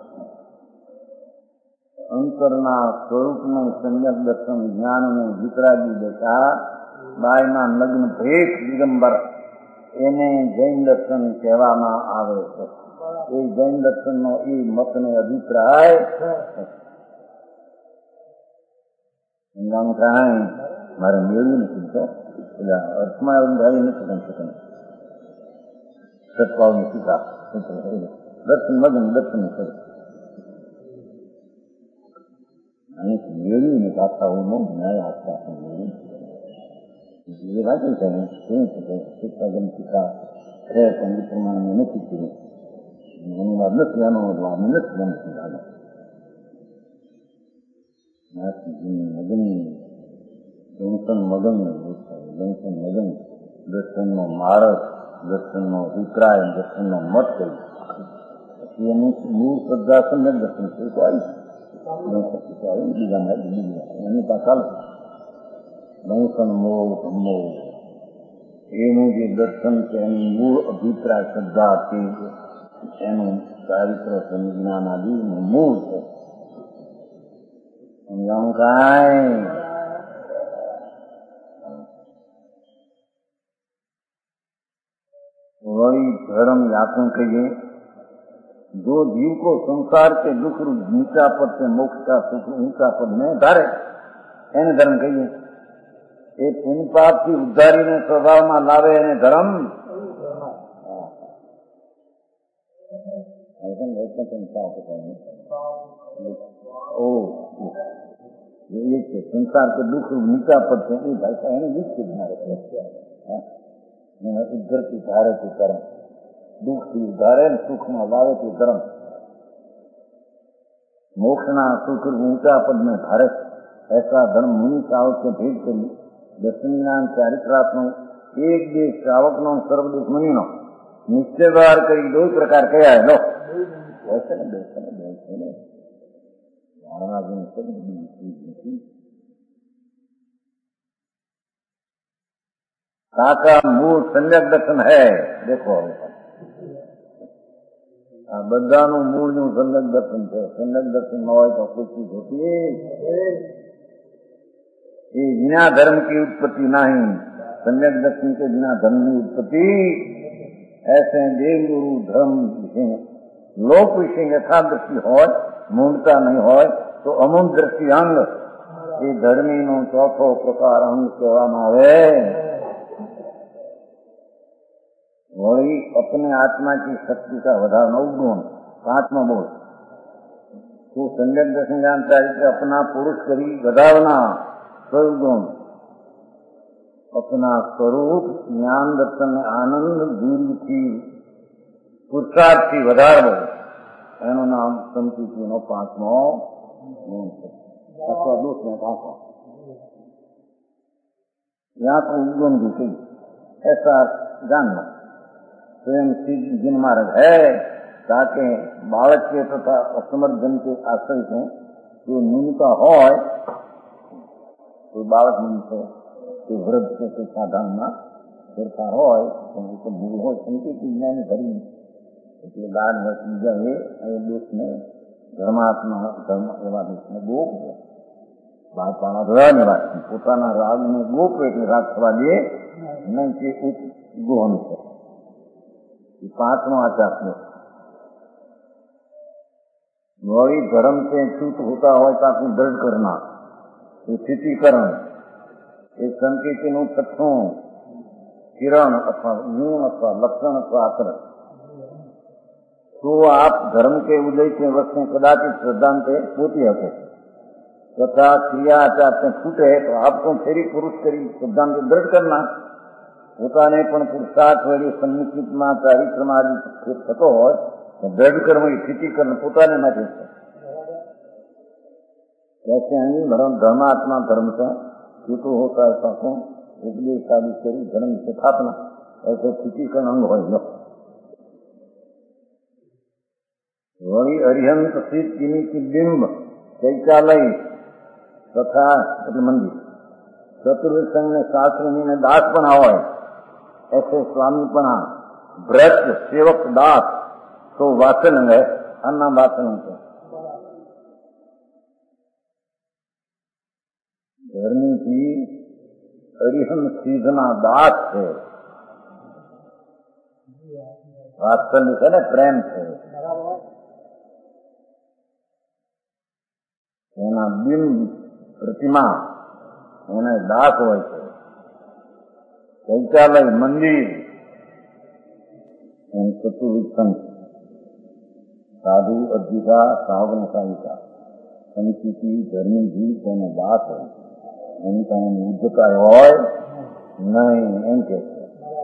અંતરના સ્વરૂપનું સમ્યક દર્શન જ્ઞાનનું વિતરાગી દશા બાયના લગ્ન ભેટ દિગંબર એને જૈન દર્શન કહેવામાં આવે છે. એ જૈન દર્શનનો એ મતનો અભિપ્રાય મારે મેળવી નથી એટલે અર્થમાં એવું ભાઈ નથી કરી શકે સત્ભાવની ટીકા દર્શન મગન દર્શન કરે મેળવીને પાછાઓનો ન્યાય આપતા એ વાંચી છે શું છે શિક્ષાગન ટીકા છે પણ એ પ્રમાણે નથી કર્યું અનુવાદ નથી આનો નથી મગન જંકન મગન જંકન મગન દર્શનનો માર્ગ દર્શનનો અભિપ્રાય દર્શનનો મત કહ્યું એનું મૂળ શ્રદ્ધા સમ્યક દર્શન થયું બીજા એની પાછળ દંકન મોહ એનું જે દર્શન છે એનું મૂળ અભિપ્રાય શ્રદ્ધા હતી એનું ચારિત્ર સંજ્ઞાન આદિનું મૂળ છે. સમજાવું કાંઈ वही धर्म यातों के लिए जो जीव को संसार के दुख रूप नीचा पद से मोक्ष का सुख ऊंचा पद में धारे એને ધર્મ કહીએ. એ પુण्य પાપ થી ઉદ્ધારીને સ્વભાવમાં લાવે એને ધર્મ संसार के दुख रूप नीचा पद से એ ભાષા એને વિકસિત મારે उद्धर की धारे के कर्म दुख की उधारे सुख में लावे के कर्म मोक्षना सुख ऊंचा पद में धारे ऐसा धर्म मुनि श्रावक के भेद करी दर्शन ज्ञान चारित्रात्मक एक देश श्रावक नो सर्वदेश मुनि नो निश्चय व्यवहार करी दो प्रकार कया है लो वैसे ने का मूल सम्यक दर्शन है. देखो બધાનું મૂળનું સમ્યક દર્શન છે. સમ્યક દર્શન ન હોય તો કોઈ ચીજ હોતી ये बिना धर्म की उत्पत्ति नहीं. सम्यक दर्शन के बिना धर्म की उत्पत्ति ऐसे देवगुरु धर्म विषय लोक विषय यथा दृष्टि हो मूर्ता नहीं हो तो अमूल दृष्टि अंग ये धर्मी नो चौथो प्रकार अंग कहेवामां आवे. वही अपने आत्मा की शक्ति का વધારો અવગુણ आत्मा बोल तो सम्यक दर्शन जानता है कि अपना पुरुष करी गधावना स्वगुण अपना स्वरूप ज्ञान दर्शन आनंद दूरी थी पुरुषार्थ थी વધારવો એનું નામ સંતુતિનો પાંચમો ગુણ છે અથવા દોષને ઢાંકો. यहाँ तो उद्गम भी थी ऐसा जानना स्वयं सिद्ध जिन मार्ग है ताकि बालक के तथा असमर्थ जन के आश्रय से जो न्यूनता हो तो बालक मुनि से वृद्ध से साधन में फेरफार हो तो भूल हो संकेत ज्ञानी धर्म એટલે બાદ બીજા એ દેશને ધર્માત્મા ધર્મ એવા દેશને ગોપ છે. બાળપાના ધોયાની વાત પોતાના રાગને ગોપ એટલે રાગ થવા દે નહીં કે ઉપગોહન છે. पांचवा आचार में वही धर्म से च्युत होता हो ताकि दृढ़ करना स्थितिकरण एक संकेती नु तत्वों किरण अथवा गुण अथवा लक्षण अथवा आचरण तो आप धर्म के उदय के वक्त में कदाचित श्रद्धांते पोती हको तथा क्रिया आचार से छूटे तो आपको फेरी पुरुष करी श्रद्धांत दृढ़ करना પોતાને પણ પુરુષાર્થ વળી સન્નિશ્ચિતમાં ચારિત્રમાં થતો હોય તો દૃઢ કર્મ સ્થિતિકરણ પોતાને માટે છે. जैसे અહીં धर्मात्मा धर्म से छूटो होता है सबको उपदेश आदि करी धर्म स्थापना ऐसे स्थितिकरण अंग हो वही अरिहंत स्थित की बिंब शौचालय तथा मंदिर चतुर्थ संघ ने शास्त्र में दास बना हो ऐसे स्वामीपना, भ्रष्ट, सेवक, दास तो वासनंग है, अन्ना वासनंग है। धर्मी की अरिहन सीधना दास है, वात्सल्य से ने प्रेम से एना बिंब प्रतिमा એને દાસ હોય છે, શૌચાલય, મંદિર, એમ ચતુર્વિધ સંત, સાધુ, અધ્યિકા, સાવન સાહિકા, સંસ્કૃતિ, ધર્મી જીવ તેને દાસ હોય, એની પાસે ઉદ્ધતાય હોય નહીં, એમ કે છે।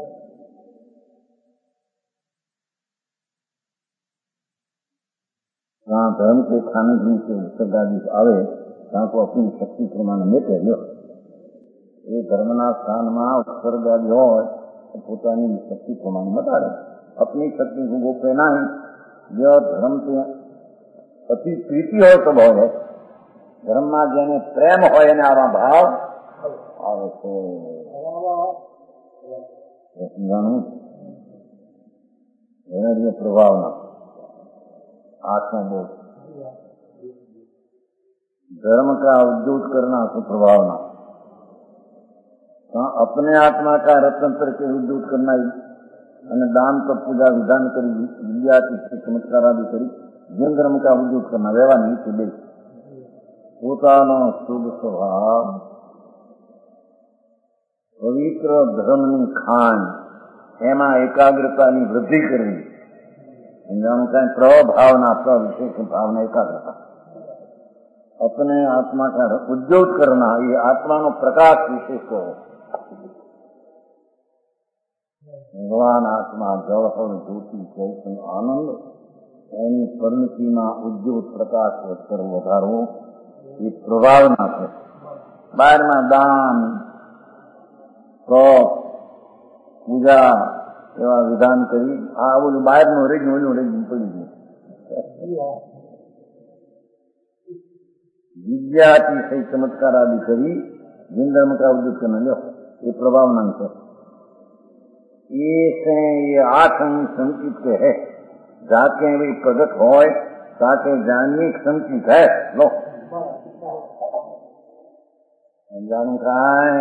वहाँ धर्म के खाने पीने के उत्तरदायी आवे ત્યાં તો अपनी शक्ति प्रमाणे मेटे लो। ये धर्मना स्थान में उत्तरदायी हो પોતાની शक्ति प्रमाणे मटाड़े, अपनी शक्ति को वो पहना ही। जो धर्म से अति प्रीति हो तो भाव है, धर्म में जेने प्रेम हो आवा भाव आवे तो समझाणु प्रभाव ना आत्मा बोध धर्म का उद्योग करना तो प्रभावना, अपने आत्मा का रत्नतर के उद्योग करना ही, दान तप पूजा विधान करी, विद्या चमत्कार आदि करी, जन धर्म का उद्योग करना व्यवहार नहीं चले। पोतानो शुद्ध स्वभाव पवित्र धर्म ની ખાન એમાં એકાગ્રતાની વૃદ્ધિ કરવી, समझाणु कहीं प्रभावना, विशेष भावना, एकाग्रता, अपने आत्मा का उद्योग करना, ये आत्मा नो प्रकाश विशेष हो। भगवान आत्मा जल फल ज्योति चैतन्य आनंद एनी परिणति में उद्योग प्रकाश कर વધારવો ये प्रभावना है। बाहर में दान तप पूजा एवं विधान करी आ बोलू बाहर नो रेज पड़ी गई। विद्या सही चमत्कार आदि करी जिन धर्म का उद्योग करना लो, ये प्रभावना है। ये 8 अंग संचित के है, जाके भी प्रगट होय ताके जाननी संचित है लो जानू खाए।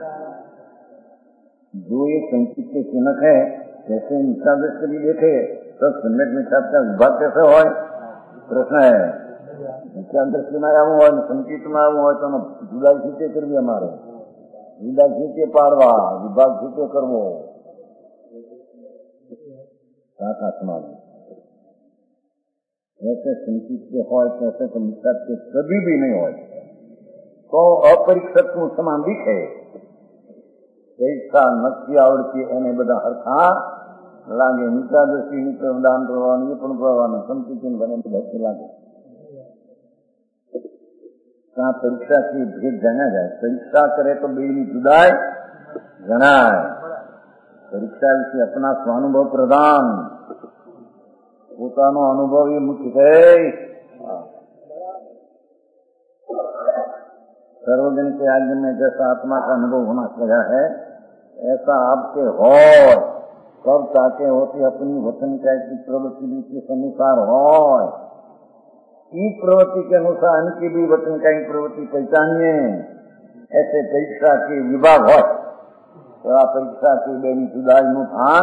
जो ये संचित के चिन्ह है, जैसे निष्ठादृश कभी देखे तब सम्यक निष्ठा का विभाग कैसे हो, प्रश्न है। निष्ठादृष्टि में आવું હોય ને સંચિત में આવું હોય તો જુદા રીતે કરવી, અમારે જુદા રીતે પાડવા, વિભાગ રીતે કરવો समाज ऐसे संचित के हो ऐसे तो निष्ठा के कभी भी नहीं हो तो अपरीक्षक समान दिखे। परीक्षा नक्की आवड़ती एने बधा हरखा लागे, निष्ठादृष्टि दान प्रभाव ये प्रभाव संचित बने भक्ति लागे। परीक्षा की भेद जाना जाए, परीक्षा करे तो बेनी जुदाय जनाय, परीक्षा विषय अपना स्वानुभव प्रदान, પોતાનો અનુભવ ये मुख्य है। सर्वजन के आज्ञा में जैसा आत्मा का अनुभव होना चाहिए है, ऐसा आपके हो कब ताके होती अपनी वचन का की प्रवृत्ति के अनुसार हो, इस प्रवृत्ति के अनुसार इनकी भी वचन का प्रवृत्ति पहचानिए। ऐसे परीक्षा के विभाग हो तो आ परीक्षा की बेनी सुधार नु भान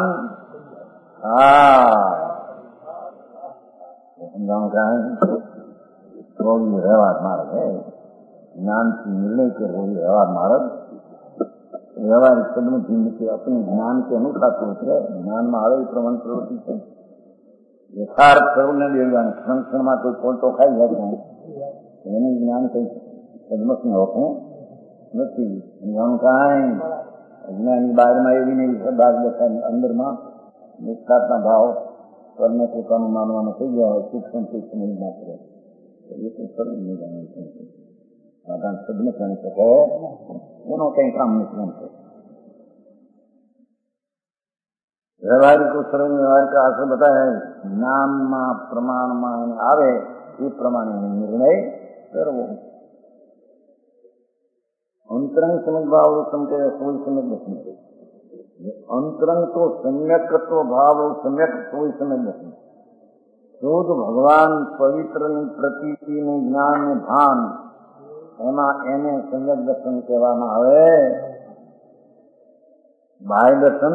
तो व्यवहार मार्ग है। ज्ञान की निर्णय के वो व्यवहार मार्ग, व्यवहार कदम के अपने ज्ञान के अनुसार होते है। ज्ञान में आवे प्रमाण प्रवृत्ति से यथार्थ सर्व ने देगा, क्षण क्षण में कोई फोल तो खाई जाते हैं, ज्ञान कई कदमत में होते हैं नहीं। ज्ञान कहा है अज्ञानी बाहर में एवी नहीं बात देखा, अंदर में निष्ठाता भाव करने को कम मानवा थी गया है, सूक्ष्म सूक्ष्म नहीं मात्र है। तो ये तो सर्व नहीं जाना सदन करने से हो उन्होंने कहीं काम नहीं से व्यवहारिक को सर्व व्यवहार का असर बताया है। ज्ञान में प्रमाण में आवे ये प्रमाण निर्णय करवो। अंतरंग समझ भाव समझे सोच समझ बसने अंतरंग तो सम्यकत्व भाव सम्यक तो समय दर्शन शुद्ध भगवान पवित्र प्रतीति ज्ञान भान एने सम्यक दर्शन कहेवामां आवे। बाह्य दर्शन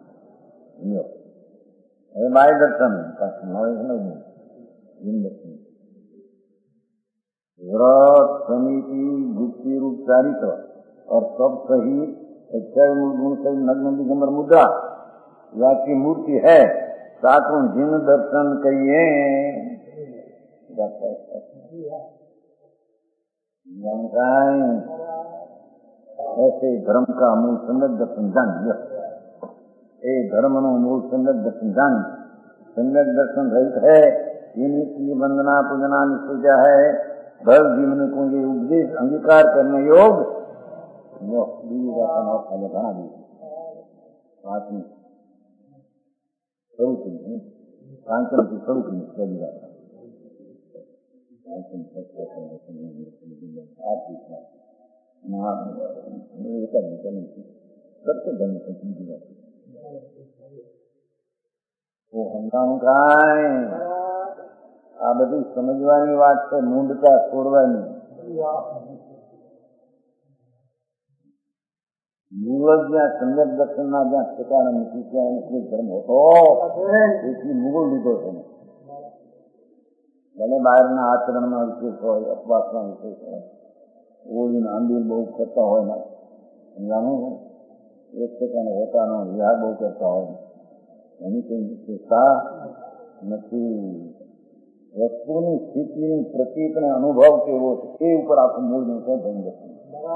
बाह्य दर्शन दर्शन व्रत समिति गुप्ति रूप चारित्र और सब सही गुण सही नग्न दिगंबर मुद्रा या की मूर्ति है सातों जिन दर्शन कहिए ऐसे धर्म का मूल सम्यक दर्शन जान ए धर्म नो मूल सम्यक दर्शन जान सम्यक दर्शन रहित है इन्हीं की वंदना पूजना निश्चय है भव जीवन को ये उपदेश अंगीकार करने योग આ બધી સમજવાની વાત છે મૂંઢતા છોડવાની મૂળ જ્યાં સંગત દર્શનના જ્યાં ઠેકાણા નથી ત્યાં એને ધર્મ હતો તેથી મૂળ લીધો છે ભલે બહારના આચરણમાં વિશેષ હોય અપવાસમાં વિશેષ હોય ઓળીને આંબીલ બહુ કરતા હોય ને સમજાણું એક ઠેકાણે રહેતા ન વિહાર બહુ કરતા હોય એની કઈ વિશેષતા નથી વસ્તુની સ્થિતિની પ્રતીકને અનુભવ કેવો છે એ ઉપર આખું મૂળ છે ધર્મ દર્શન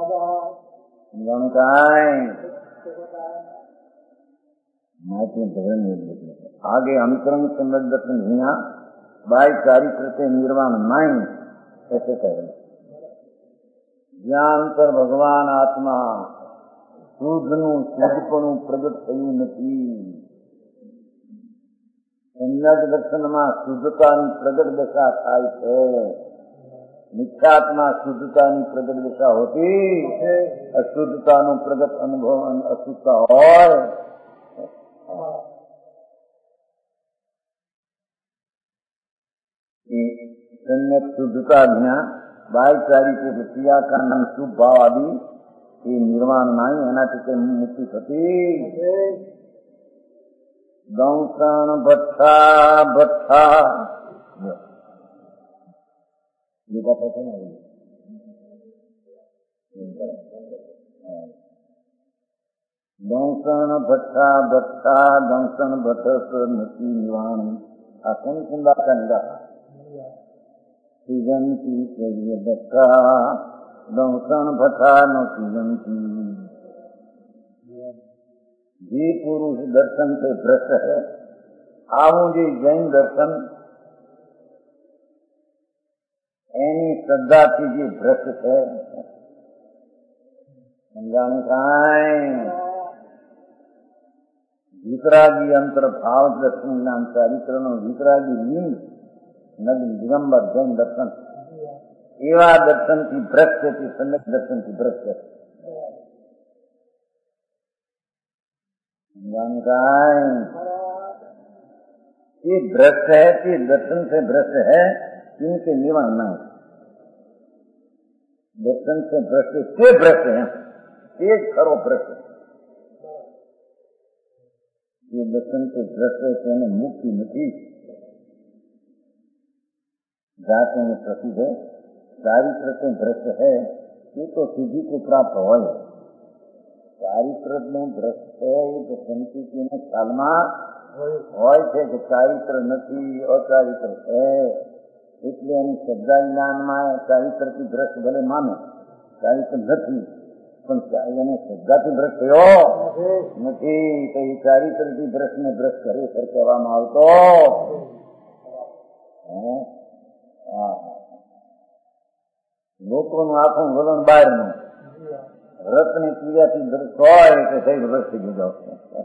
आगे अंतरंग सम्यक दर्शन हिया बाय चारित्र से निर्वाण नहीं ऐसे कहे ज्ञान पर भगवान आत्मा શુદ્ધનું શુદ્ધપણું પ્રગટ થયું નથી सम्यक દર્શનમાં શુદ્ધતાની પ્રગટ દશા થાય છે મિથ્યાત્મા શુદ્ધતાની પ્રગટ દશા હોતી અશુદ્ધતાનો પ્રગટ અનુભવ અને અશુદ્ધતા હોય सम्यक शुद्धता ज्ञान बाह्यचारी के क्रियाकांड शुभ भाव आदि ये निर्माण नहीं एना मुक्ति थती दंसन भट्ठा भट्ठा ये बात है ना दंसन भट्ठा भट्ठा दंसन भट्ट नती निवाण आ कौन कुंडा का निराशा सीजंती करिए भट्ठा दंसन भट्ठा न सीजंती जी पुरुष दर्शन से भ्रष्ट है आवू जी जैन दर्शन एनी श्रद्धा की जी भ्रष्ट है वितरागी अंतर भाव दर्शन ज्ञान चारित्र नो वितरागी लिंग नदी दिगंबर जैन दर्शन एवा दर्शन की भ्रष्ट की सम्यक दर्शन की भ्रष्ट ये भ्रष्ट है कि दर्शन से भ्रष्ट है इनके निवारण नहीं दर्शन से भ्रष्ट के भ्रष्ट है तेज करो भ्रष्ट ये दर्शन से भ्रष्ट है मुक्ति नहीं जाते में प्रसिद्ध है चारित्र से भ्रष्ट है ये तो सिद्धि को प्राप्त हो चारित्र में भ्रष्ट है ये तो संस्कृति में कालमा હોય છે કે ચારિત્ર નથી અચારિત્ર છે એટલે એની શ્રદ્ધા જ્ઞાનમાં ચારિત્રથી ભ્રષ્ટ ભલે માને ચારિત્ર નથી પણ એને શ્રદ્ધાથી ભ્રષ્ટ થયો નથી તો એ ચારિત્રથી ભ્રષ્ટને ભ્રષ્ટ ખરેખર કહેવામાં આવતો લોકોનું આખું વલણ બહારનું રથની ક્રિયાથી ભ્રષ્ટ હોય તો થઈ ભ્રષ્ટ થઈ જાવ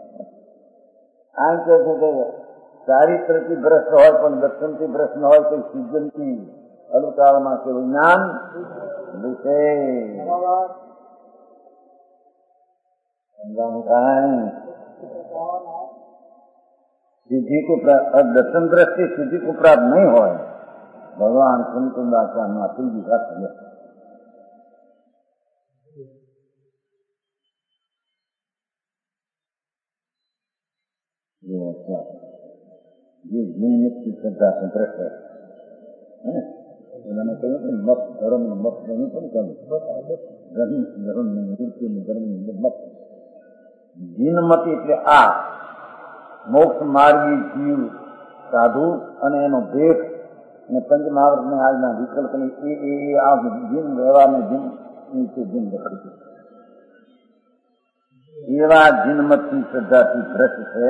આ કહે છે કે ચારિત્રથી ભ્રષ્ટ હોય પણ દર્શનથી ભ્રષ્ટ ન હોય તો સિદ્ધનથી અનુકાળમાં કેવું જ્ઞાન વિશે सिद्धि को दर्शन दृष्टि सिद्धि को प्राप्त नहीं हो भगवान कुंदाचार्य अतुल जी का ये नियमित की श्रद्धा संतृष्ट है। उन्होंने कहा कि मत धर्म मत नहीं तो कम धर्म में धर्म मत જીન મત એટલે આ મોક્ષ માર્ગી જીવ સાધુ અને એનો ભેટ અને પંચમહાવૃત ને આજના વિકલ્પ એ આ જીન વ્યવહારને જીન નીચે જીન લખી એવા જીનમતની શ્રદ્ધાથી ભ્રષ્ટ છે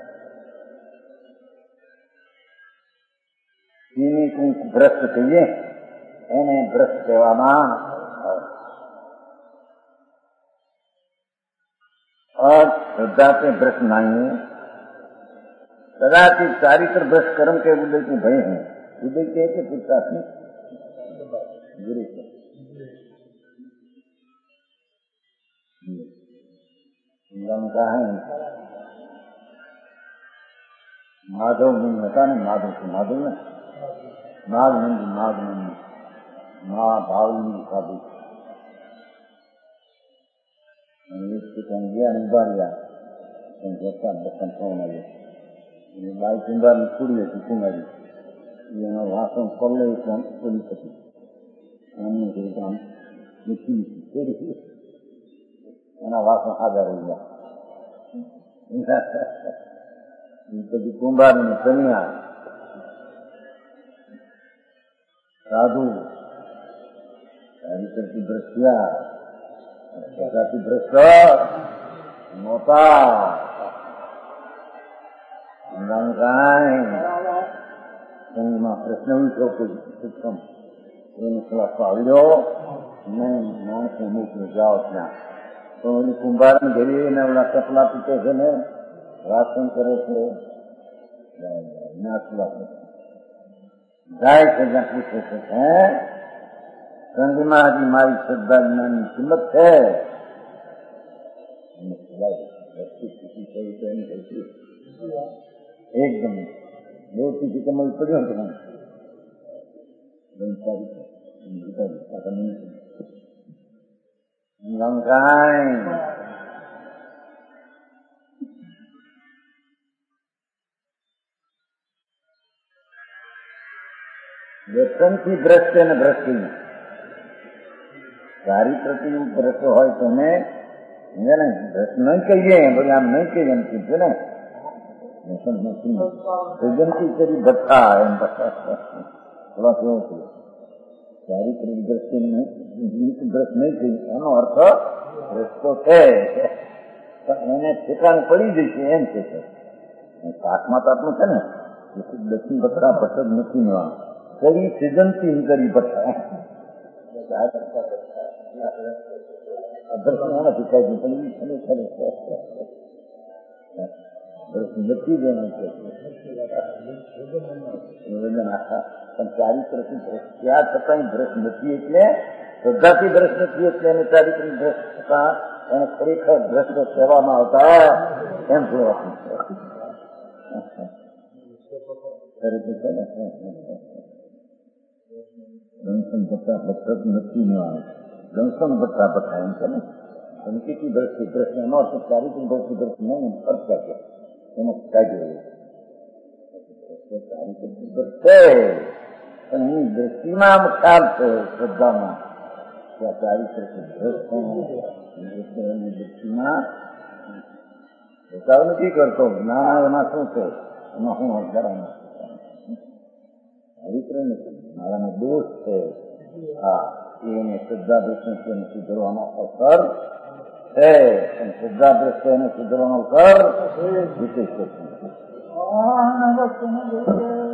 જીની ભ્રષ્ટ કહીએ એને ભ્રષ્ટ કહેવામાં और श्रद्धा से भ्रष्ट नहीं है। कदाचित चारित्र भ्रष्ट कर्म के उदय के भय हैं। उदय के पुरुषात्मिक गुरु का है माधव मुनि होता ना माधव से माधव ने नाग नंदी माँ भावनी का भी अनिवार्य बाई कुंभारी कुड़ी थी कुमारी वासण पल्ले पोली थी वासण हाजर हो गया પછી કુંભારી ને કન્યા સાધુ આવી કરતી દ્રષ્ટિયા जाति भ्रष्ट मोता प्रश्न उत्तम આવ્યો નહીં માણસ મૂકી જાઓ ત્યાં તો કુંભાર ને ઘરે ને ઓલા કપલા પીતે છે ને રાશન કરે છે જાય છે ત્યાં પૂછે છે હે संगमा जी मारी श्रद्धा ज्ञान की किम्मत है एकदम बहुत की कमल पड़ी हो दर्शन की भ्रष्ट है न भ्रष्टि ચારિત્રથી ભ્રષ્ટ હોય તો અમે ભ્રષ્ટ નહીં કહીએ બોલે આમ નહીં કહીએ એમ કીધું ને સૃજનથી કરી ભથ્થા એમ થોડા કેવું થયું ચારિત્રિક દ્રષ્ટિ ભ્રષ્ટ નહીં કહી એનો અર્થ ભ્રષ્ટો છે પણ એને ઠેકાણે પડી જશે એમ છે શાકમાં તો આટલું છે ને દક્ષિણ ભથ્થા ભટ્ટ જ નથી કરી સૃજનથી કરી ભથ્થા दर्शन होना पिताजी नक्की देना चारित्र त्या छतांय भ्रष्ट નથી એટલે શ્રદ્ધાથી ભ્રષ્ટ નથી એટલે એને ચારિત્રિક ભ્રષ્ટતા એને ખરેખર ભ્રષ્ટ કહેવામાં આવતા એમ જોવાનું દંશન ભટ્ટા ભટ્ટ નથી લેવાનું દંશન ભટ્ટા ભટ્ટા એમ છે ને સંકેતી દ્રષ્ટિ દ્રષ્ટિ એનો અર્થ ચારિત્રિક દ્રષ્ટિ દ્રષ્ટિ નહીં અર્થ કાઢે એને કાઢ્યો ચારિત્રિક દ્રષ્ટિ પણ એની દ્રષ્ટિમાં ખ્યાલ છે શ્રદ્ધામાં ત્યાં ચારિત્રિક દ્રષ્ટિની દ્રષ્ટિમાં બચાવ નથી કરતો ના એમાં શું છે એમાં હું અજ્ઞાન ચારિત્ર નથી મારામાં દોષ છે હા એને શ્રદ્ધા દ્રષ્ટિ સુધરવાનો અવસર છે પણ શ્રદ્ધા દ્રષ્ટિ એને સુધરવાનો અવસર વિશેષ છે